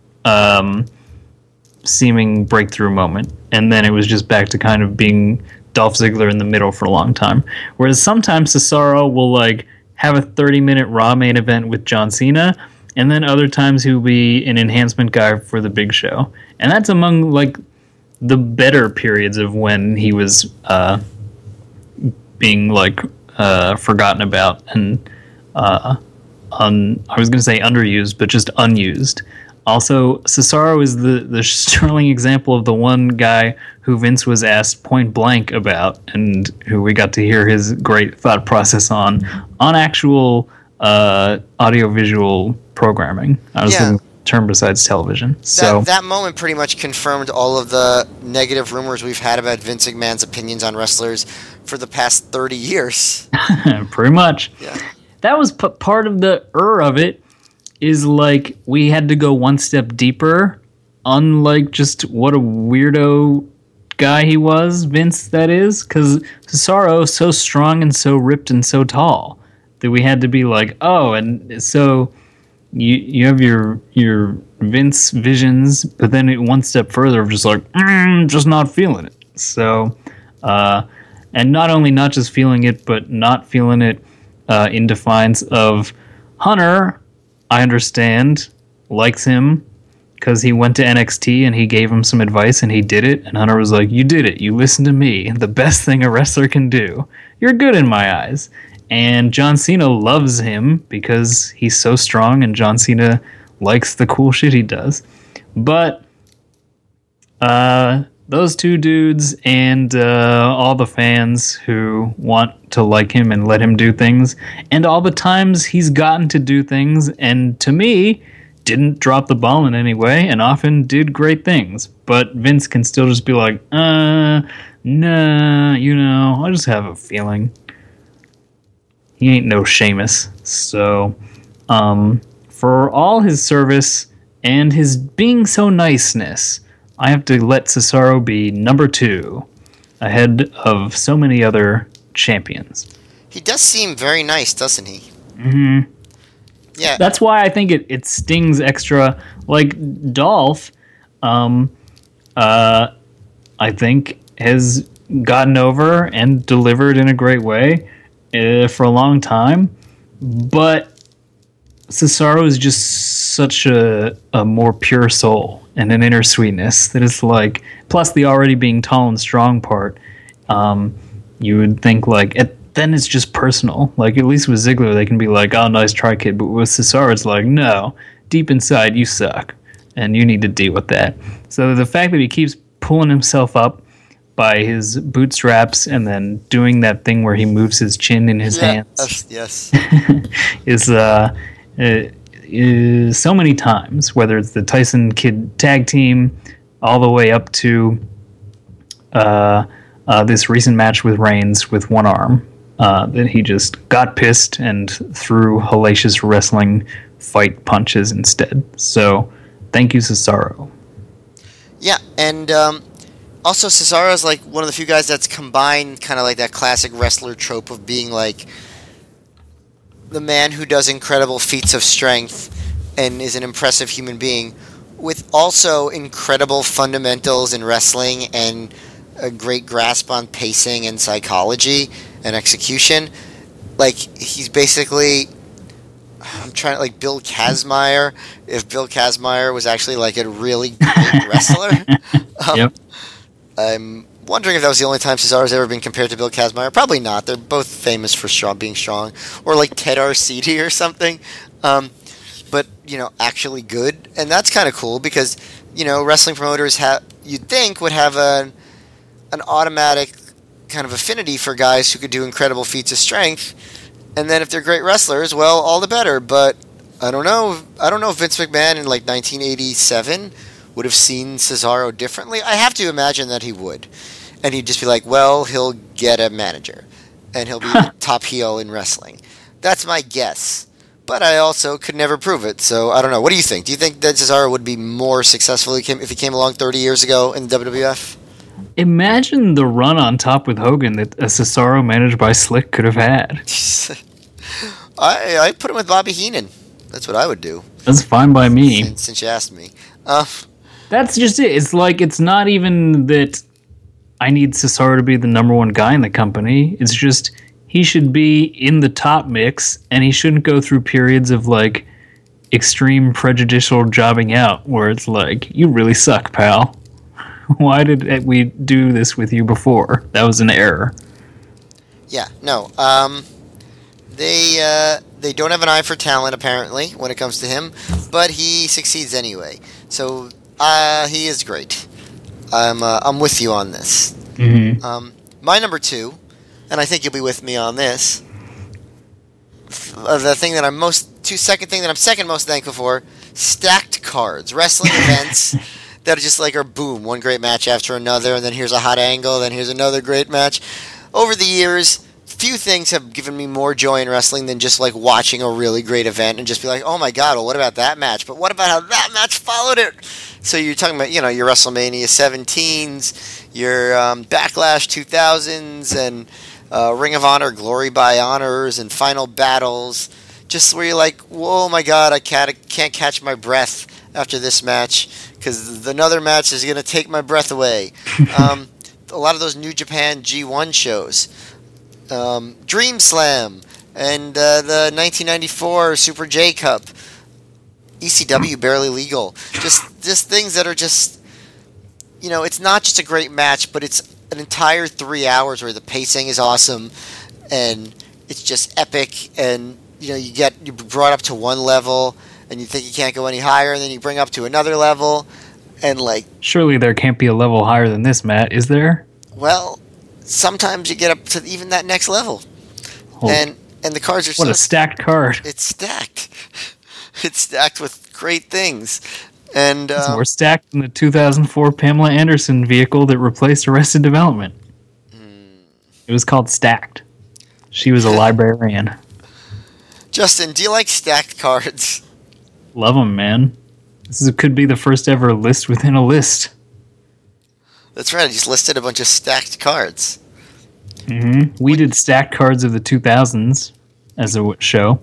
seeming breakthrough moment, and then it was just back to kind of being Dolph Ziggler in the middle for a long time. Whereas sometimes Cesaro will like have a 30-minute Raw main event with John Cena, and then other times he'll be an enhancement guy for the Big Show. And that's among like the better periods of when he was being like forgotten about and I was going to say underused, but just unused. Also, Cesaro is the sterling example of the one guy who Vince was asked point blank about, and who we got to hear his great thought process on actual audiovisual programming. I was thinking term besides television. So that moment pretty much confirmed all of the negative rumors we've had about Vince McMahon's opinions on wrestlers for the past 30 years. Pretty much. Yeah. That was part of the of it. Is like we had to go one step deeper, unlike just what a weirdo guy he was, Vince, that is, because Cesaro so strong and so ripped and so tall that we had to be like, oh, and so you have your Vince visions, but then one step further of just like, just not feeling it. So, and not only not just feeling it, but not feeling it in defiance of Hunter. I understand, likes him because he went to NXT and he gave him some advice and he did it. And Hunter was like, you did it. You listened to me. The best thing a wrestler can do. You're good in my eyes. And John Cena loves him because he's so strong and John Cena likes the cool shit he does. But those two dudes and all the fans who want to like him and let him do things, and all the times he's gotten to do things, and to me, didn't drop the ball in any way, and often did great things. But Vince can still just be like, nah, I just have a feeling. He ain't no Sheamus. So, for all his service and his being so niceness, I have to let Cesaro be number 2, ahead of so many other champions. He does seem very nice, doesn't he? Mm-hmm. Yeah. That's why I think it stings extra. Like Dolph, I think has gotten over and delivered in a great way for a long time, but Cesaro is just such a more pure soul and an inner sweetness that it's like, plus the already being tall and strong part, you would think like, then it's just personal. Like, at least with Ziggler, they can be like, oh, nice try, kid. But with Cesaro, it's like, no, deep inside, you suck. And you need to deal with that. So the fact that he keeps pulling himself up by his bootstraps and then doing that thing where he moves his chin in his hands. Yes. is so many times, whether it's the Tyson Kidd tag team all the way up to this recent match with Reigns with one arm, that he just got pissed and threw hellacious wrestling fight punches instead. So thank you, Cesaro. Yeah, and also Cesaro is like one of the few guys that's combined kind of like that classic wrestler trope of being like the man who does incredible feats of strength and is an impressive human being with also incredible fundamentals in wrestling and a great grasp on pacing and psychology and execution. Like, he's basically, I'm trying to, like, Bill Kazmaier, if Bill Kazmaier was actually like a really great wrestler. Yep. I'm wondering if that was the only time Cesaro's ever been compared to Bill Kazmaier. Probably not. They're both famous for being strong. Or like Ted Arcidi or something. But, actually good. And that's kind of cool because, wrestling promoters you'd think would have an automatic kind of affinity for guys who could do incredible feats of strength. And then if they're great wrestlers, well, all the better. But I don't know. I don't know if Vince McMahon in like 1987 would have seen Cesaro differently. I have to imagine that he would. And he'd just be like, well, he'll get a manager. And he'll be the top heel in wrestling. That's my guess. But I also could never prove it. So I don't know. What do you think? Do you think that Cesaro would be more successful if he came along 30 years ago in the WWF? Imagine the run on top with Hogan that a Cesaro managed by Slick could have had. I put him with Bobby Heenan. That's what I would do. That's fine by me. Since you asked me. That's just it. It's like, it's not even that I need Cesaro to be the number one guy in the company. It's just he should be in the top mix, and he shouldn't go through periods of like extreme prejudicial jobbing out where it's like, you really suck, pal. Why did we do this with you before? That was an error. Yeah, no. They don't have an eye for talent, apparently, when it comes to him, but he succeeds anyway. So he is great. I'm with you on this. Mm-hmm. My number 2, and I think you'll be with me on this. The thing that second thing that I'm second most thankful for: stacked cards, wrestling events that are just like are boom, one great match after another, and then here's a hot angle, then here's another great match. Over the years, few things have given me more joy in wrestling than just like watching a really great event and just be like, oh my god, well, what about that match? But what about how that match followed it? So you're talking about, your WrestleMania 17s, your Backlash 2000s, and Ring of Honor Glory by Honors and Final Battles, just where you're like, whoa, my god, I can't catch my breath after this match because another match is going to take my breath away. A lot of those New Japan G1 shows. Dream Slam and the 1994 Super J Cup, ECW Barely Legal, just things that are just, it's not just a great match, but it's an entire 3 hours where the pacing is awesome and it's just epic, and you're brought up to one level and you think you can't go any higher, and then you bring up to another level, and like, surely there can't be a level higher than this, Matt, is there? Well, sometimes you get up to even that next level. And the cards are what a stacked card. It's stacked. It's stacked with great things. And it's more stacked than the 2004 Pamela Anderson vehicle that replaced Arrested Development. It was called Stacked. She was a librarian. Justin, do you like stacked cards? Love them, man. Could be the first ever list within a list. That's right, I just listed a bunch of stacked cards. Mm-hmm. We did stacked cards of the 2000s as a show.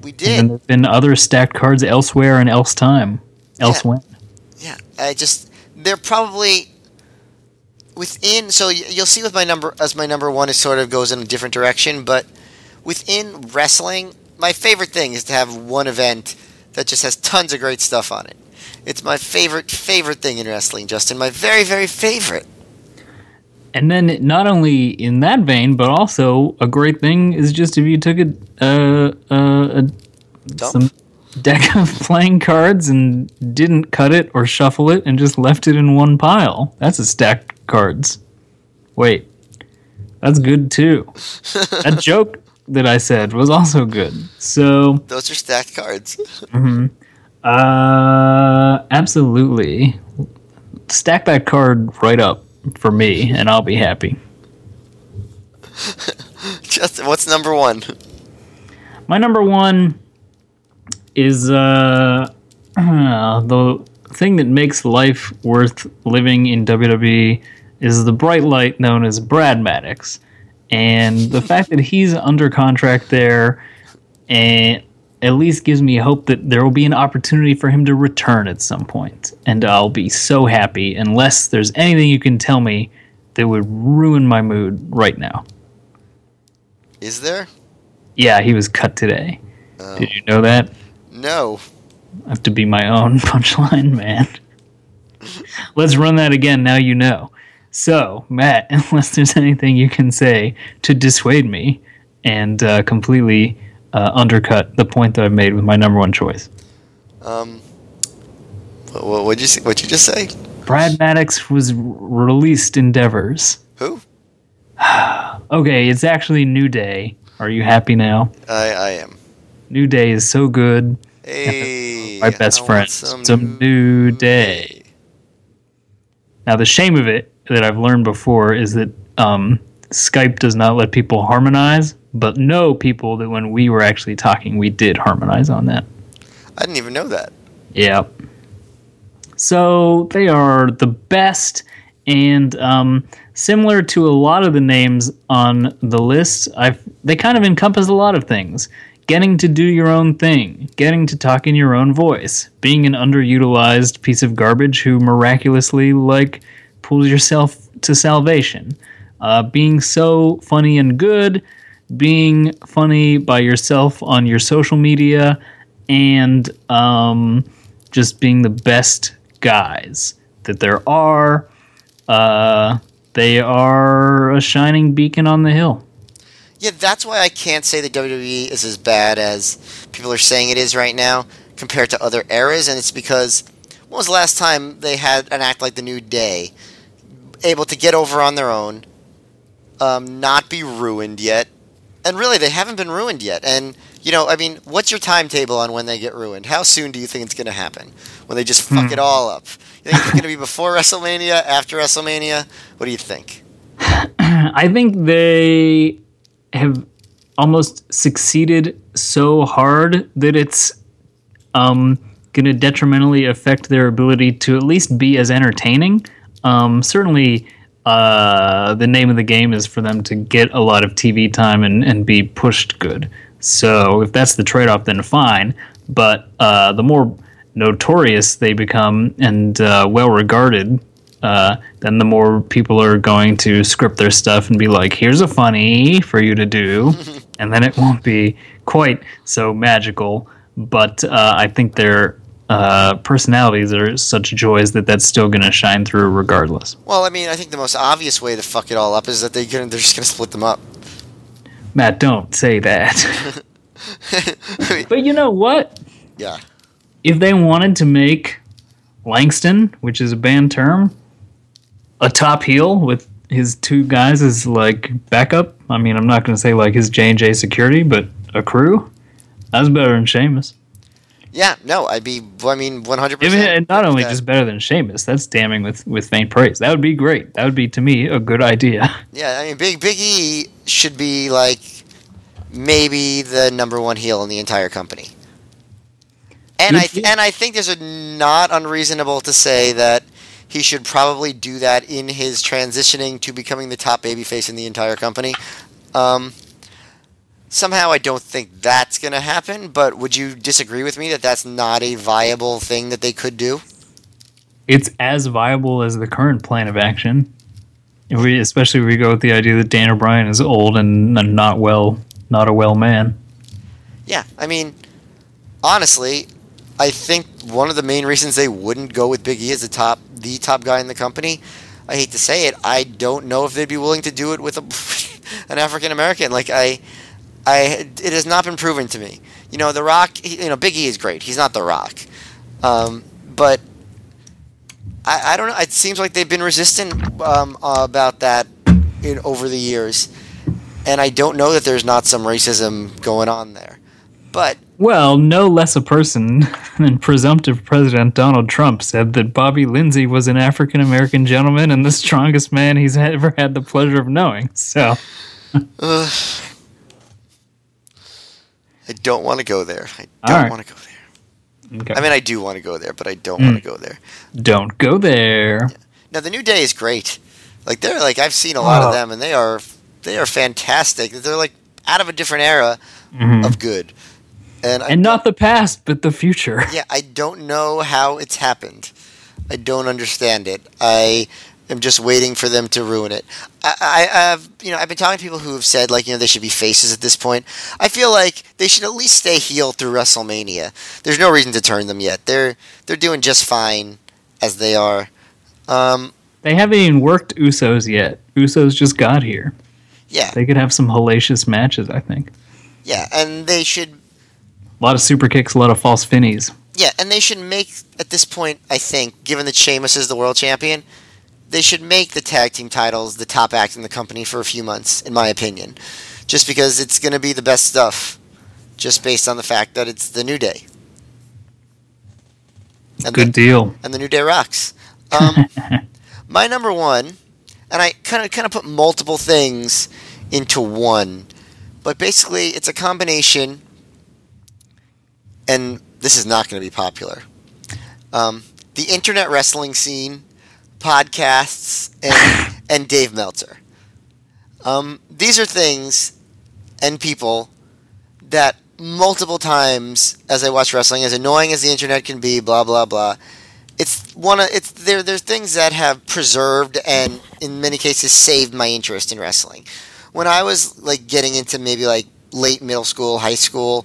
We And did. then there've been other stacked cards elsewhere and else time. Elsewhere. Yeah, they're probably within. So you'll see with my number one, it sort of goes in a different direction. But within wrestling, my favorite thing is to have one event that just has tons of great stuff on it. It's my favorite thing in wrestling, Justin. My very, very favorite. And then not only in that vein, but also a great thing is just if you took some deck of playing cards and didn't cut it or shuffle it and just left it in one pile. That's a stacked cards. Wait, that's good too. That joke that I said was also good. So those are stacked cards. Absolutely. Stack that card right up for me, and I'll be happy. Justin, what's number one? My number one is the thing that makes life worth living in WWE is the bright light known as Brad Maddox. And the fact that he's under contract there and at least gives me hope that there will be an opportunity for him to return at some point. And I'll be so happy unless there's anything you can tell me that would ruin my mood right now. Is there? Yeah, he was cut today. Did you know that? No. I have to be my own punchline man. Let's run that again, now you know. So, Matt, unless there's anything you can say to dissuade me and completely undercut the point that I've made with my number one choice. What'd you just say? Brad Maddox was released Endeavors. Who? Okay, it's actually New Day. Are you happy now? I am. New Day is so good. Hey, My best friend. Some New Day. Now, the shame of it that I've learned before is that Skype does not let people harmonize, but know people that when we were actually talking, we did harmonize on that. I didn't even know that. Yeah. So they are the best, and similar to a lot of the names on the list, they kind of encompass a lot of things. Getting to do your own thing, getting to talk in your own voice, being an underutilized piece of garbage who miraculously, pulls yourself to salvation. Being so funny and good, being funny by yourself on your social media, and just being the best guys that there are. They are a shining beacon on the hill. Yeah, that's why I can't say that WWE is as bad as people are saying it is right now compared to other eras, and it's because when was the last time they had an act like the New Day able to get over on their own, not be ruined yet, and really they haven't been ruined yet. And what's your timetable on when they get ruined? How soon do you think it's going to happen? When they just fuck it all up? You think it's going to be before WrestleMania, after WrestleMania? What do you think? I think they have almost succeeded so hard that it's going to detrimentally affect their ability to at least be as entertaining. Certainly, the name of the game is for them to get a lot of TV time and be pushed good. So if that's the trade-off, then fine. But the more notorious they become and well-regarded, then the more people are going to script their stuff and be like, here's a funny for you to do. And then it won't be quite so magical. But I think their personalities are such joys that that's still going to shine through regardless. Well, I think the most obvious way to fuck it all up is that they're just going to split them up. Matt, don't say that. But you know what? Yeah. If they wanted to make Langston, which is a banned term, a top heel with his two guys as backup, I'm not going to say his J&J security, but a crew, that's better than Sheamus. Yeah, no, 100%. And not only just better than Sheamus, that's damning with faint praise. That would be great. That would be, to me, a good idea. Yeah, Big E should be maybe the number one heel in the entire company. And I think there's not unreasonable to say that he should probably do that in his transitioning to becoming the top babyface in the entire company. Somehow I don't think that's going to happen, but would you disagree with me that that's not a viable thing that they could do? It's as viable as the current plan of action. Especially if we go with the idea that Dan O'Brien is old and not a well man. Yeah, I mean, honestly, I think one of the main reasons they wouldn't go with Big E as the top guy in the company, I hate to say it, I don't know if they'd be willing to do it with an African American. Like it has not been proven to me. You know, The Rock. Big E is great. He's not The Rock, but I don't know. It seems like they've been resistant about that over the years, and I don't know that there's not some racism going on there. But well, no less a person than presumptive President Donald Trump said that Bobby Lindsay was an African American gentleman and the strongest man he's ever had the pleasure of knowing. So, I don't want to go there. I don't want to go there. Okay. I mean, I do want to go there, but I don't want to go there. Don't go there. Yeah. Now, the New Day is great. Like I've seen a lot of them, and they are fantastic. They're like out of a different era of good. And not the past, but the future. Yeah, I don't know how it's happened. I don't understand it. I am just waiting for them to ruin it. I've been talking to people who have said they should be faces at this point. I feel like they should at least stay heel through WrestleMania. There's no reason to turn them yet. They're doing just fine as they are. They haven't even worked Usos yet. Usos just got here. Yeah, they could have some hellacious matches, I think. Yeah, and they should. A lot of super kicks, a lot of false finnies. Yeah, and they should make, at this point, I think, given that Sheamus is the world champion, they should make the tag team titles the top act in the company for a few months, in my opinion. Just because it's going to be the best stuff, just based on the fact that it's the New Day. And Good deal. And the New Day rocks. My number one, and I kind of put multiple things into one, but basically it's a combination. And this is not going to be popular. The internet wrestling scene, podcasts, and Dave Meltzer. These are things and people that multiple times as I watch wrestling, as annoying as the internet can be, blah blah blah. There's things that have preserved and in many cases saved my interest in wrestling. When I was getting into maybe late middle school, high school.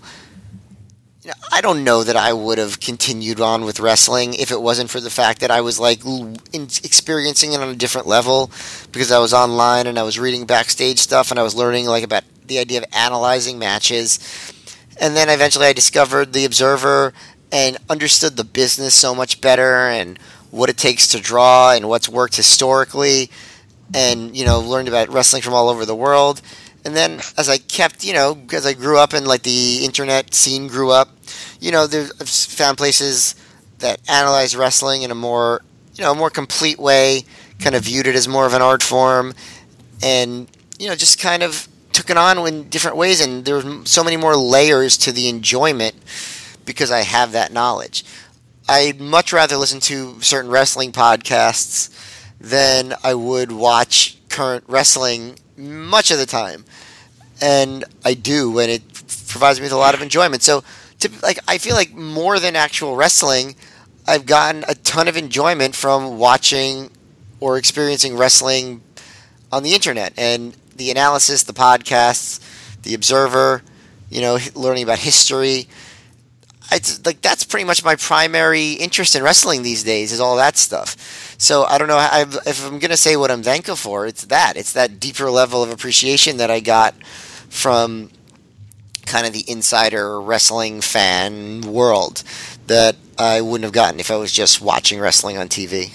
I don't know that I would have continued on with wrestling if it wasn't for the fact that I was experiencing it on a different level because I was online and I was reading backstage stuff and I was learning about the idea of analyzing matches. And then eventually I discovered The Observer and understood the business so much better and what it takes to draw and what's worked historically and, learned about wrestling from all over the world. And then as I kept, as I grew up and the internet scene grew up, I've found places that analyze wrestling in a more complete way, kind of viewed it as more of an art form, and, just kind of took it on in different ways. And there were so many more layers to the enjoyment because I have that knowledge. I'd much rather listen to certain wrestling podcasts than I would watch current wrestling much of the time, and I do, and it provides me with a lot of enjoyment. So, I feel like more than actual wrestling, I've gotten a ton of enjoyment from watching or experiencing wrestling on the internet and the analysis, the podcasts, The Observer, learning about history. It's that's pretty much my primary interest in wrestling these days is all that stuff. So I don't know if I'm going to say what I'm thankful for, it's that deeper level of appreciation that I got from kind of the insider wrestling fan world that I wouldn't have gotten if I was just watching wrestling on TV.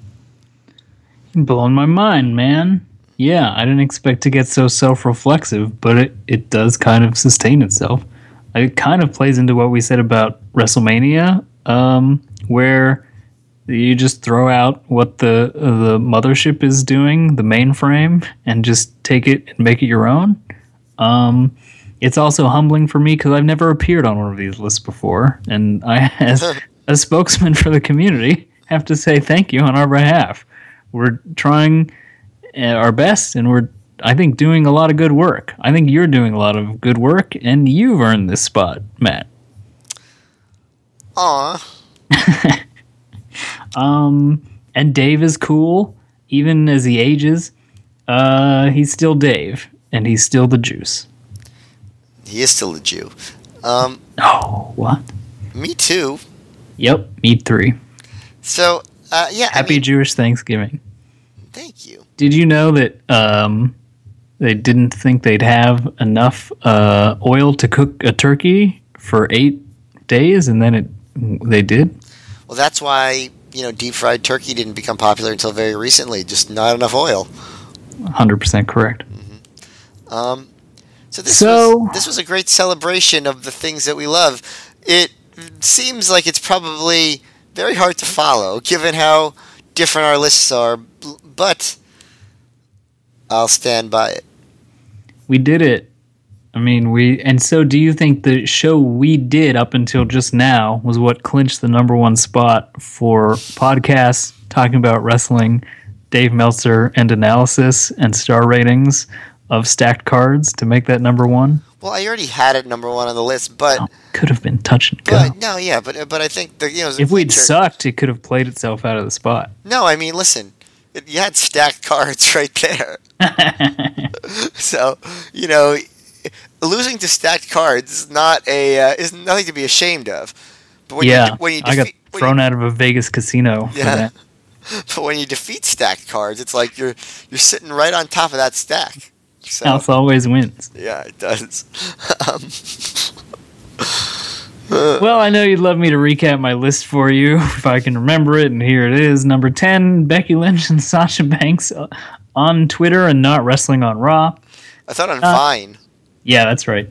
Blowing my mind, man. Yeah, I didn't expect to get so self-reflexive, but it does kind of sustain itself. It kind of plays into what we said about WrestleMania, where you just throw out what the mothership is doing, the mainframe, and just take it and make it your own. It's also humbling for me because I've never appeared on one of these lists before, and I, as a spokesman for the community, have to say thank you on our behalf. We're trying our best, and we're I think, doing a lot of good work. I think you're doing a lot of good work, and you've earned this spot, Matt. Aw. And Dave is cool, even as he ages. He's still Dave, and he's still the juice. He is still a Jew. Oh, what? Me too. Yep, me 3. So, yeah. Happy Jewish Thanksgiving. Thank you. Did you know that they didn't think they'd have enough oil to cook a turkey for 8 days, and then they did? Well, that's why, deep fried turkey didn't become popular until very recently. Just not enough oil. 100% correct. So this was a great celebration of the things that we love. It seems like it's probably very hard to follow, given how different our lists are, but I'll stand by it. We did it. I mean, and so do you think the show we did up until just now was what clinched the number 1 spot for podcasts talking about wrestling, Dave Meltzer, and analysis and star ratings of stacked cards to make that number 1? Well, I already had it number 1 on the list, but could have been touch and go. But I think if we'd sucked, it could have played itself out of the spot. No, I mean, listen, you had stacked cards right there. So, losing to stacked cards is nothing to be ashamed of. But when I got thrown out of a Vegas casino. For that. But when you defeat stacked cards, it's like you're sitting right on top of that stack. So, House always wins. Yeah, it does. Well, I know you'd love me to recap my list for you if I can remember it, and here it is. Number 10, Becky Lynch and Sasha Banks on Twitter and not wrestling on Raw. I thought on Vine. Yeah, that's right.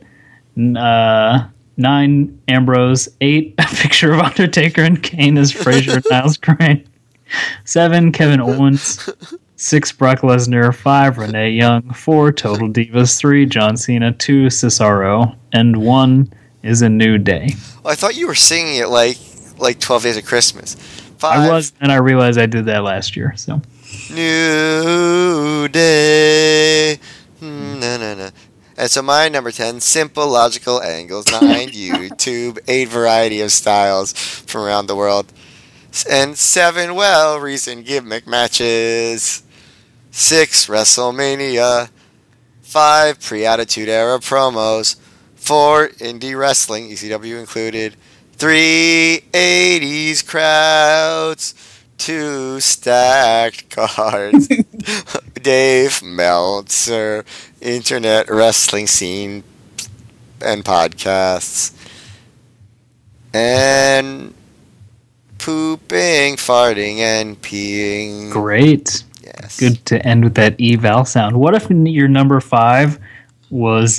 9, Ambrose. 8, a picture of Undertaker and Kane as Frazier and Niles Crane. 7, Kevin Owens. 6, Brock Lesnar. 5, Renee Young. 4, Total Divas. 3, John Cena. 2, Cesaro. And 1 is A New Day. Well, I thought you were singing it like 12 Days of Christmas. 5, I was, and I realized I did that last year. So New Day. Na. And so my number 10, Simple Logical Angles. 9, YouTube. 8, Variety of Styles from around the world. And 7, recent gimmick matches. 6, WrestleMania. 5, pre-Attitude Era promos. 4, indie wrestling, ECW included. 3, 80s crowds. 2, stacked cards. Dave Meltzer, internet wrestling scene and podcasts. And pooping, farting, and peeing. Great. Yes. Good to end with that eval sound. What if your number 5 was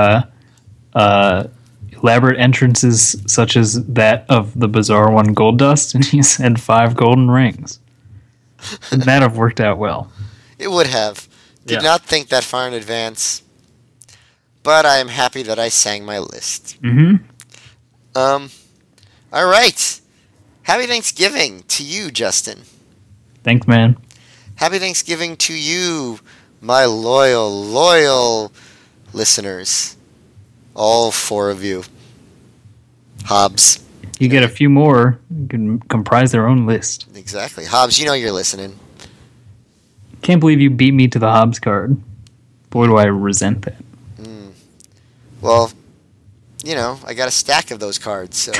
elaborate entrances such as that of the bizarre one, Goldust, and you said 5 golden rings? Would that have worked out well? It would have. Did not think that far in advance. But I am happy that I sang my list. Mm-hmm. All right. Happy Thanksgiving to you, Justin. Thanks, man. Happy Thanksgiving to you, my loyal listeners. All 4 of you. Hobbs. You get a few more, you can comprise their own list. Exactly. Hobbs, you know you're listening. Can't believe you beat me to the Hobbs card. Boy, do I resent that. Well, I got a stack of those cards. So.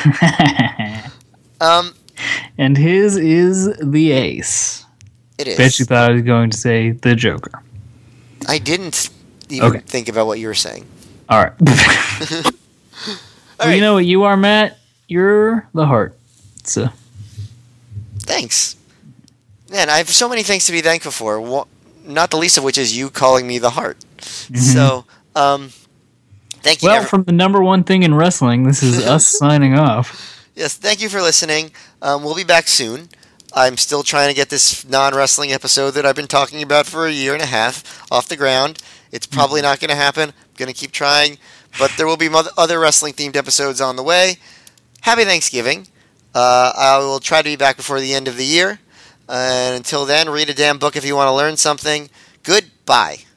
And his is the ace. It is. Bet you thought I was going to say the Joker. I didn't even think about what you were saying. All right. You know what you are, Matt? You're the heart. So. Thanks. Man, I have so many things to be thankful for. Not the least of which is you calling me the heart. Mm-hmm. So, thank you. Well, from the number 1 thing in wrestling, this is us signing off. Yes, thank you for listening. We'll be back soon. I'm still trying to get this non-wrestling episode that I've been talking about for a year and a half off the ground. It's probably not going to happen. I'm going to keep trying. But there will be other wrestling-themed episodes on the way. Happy Thanksgiving. I will try to be back before the end of the year. And until then, read a damn book if you want to learn something. Goodbye.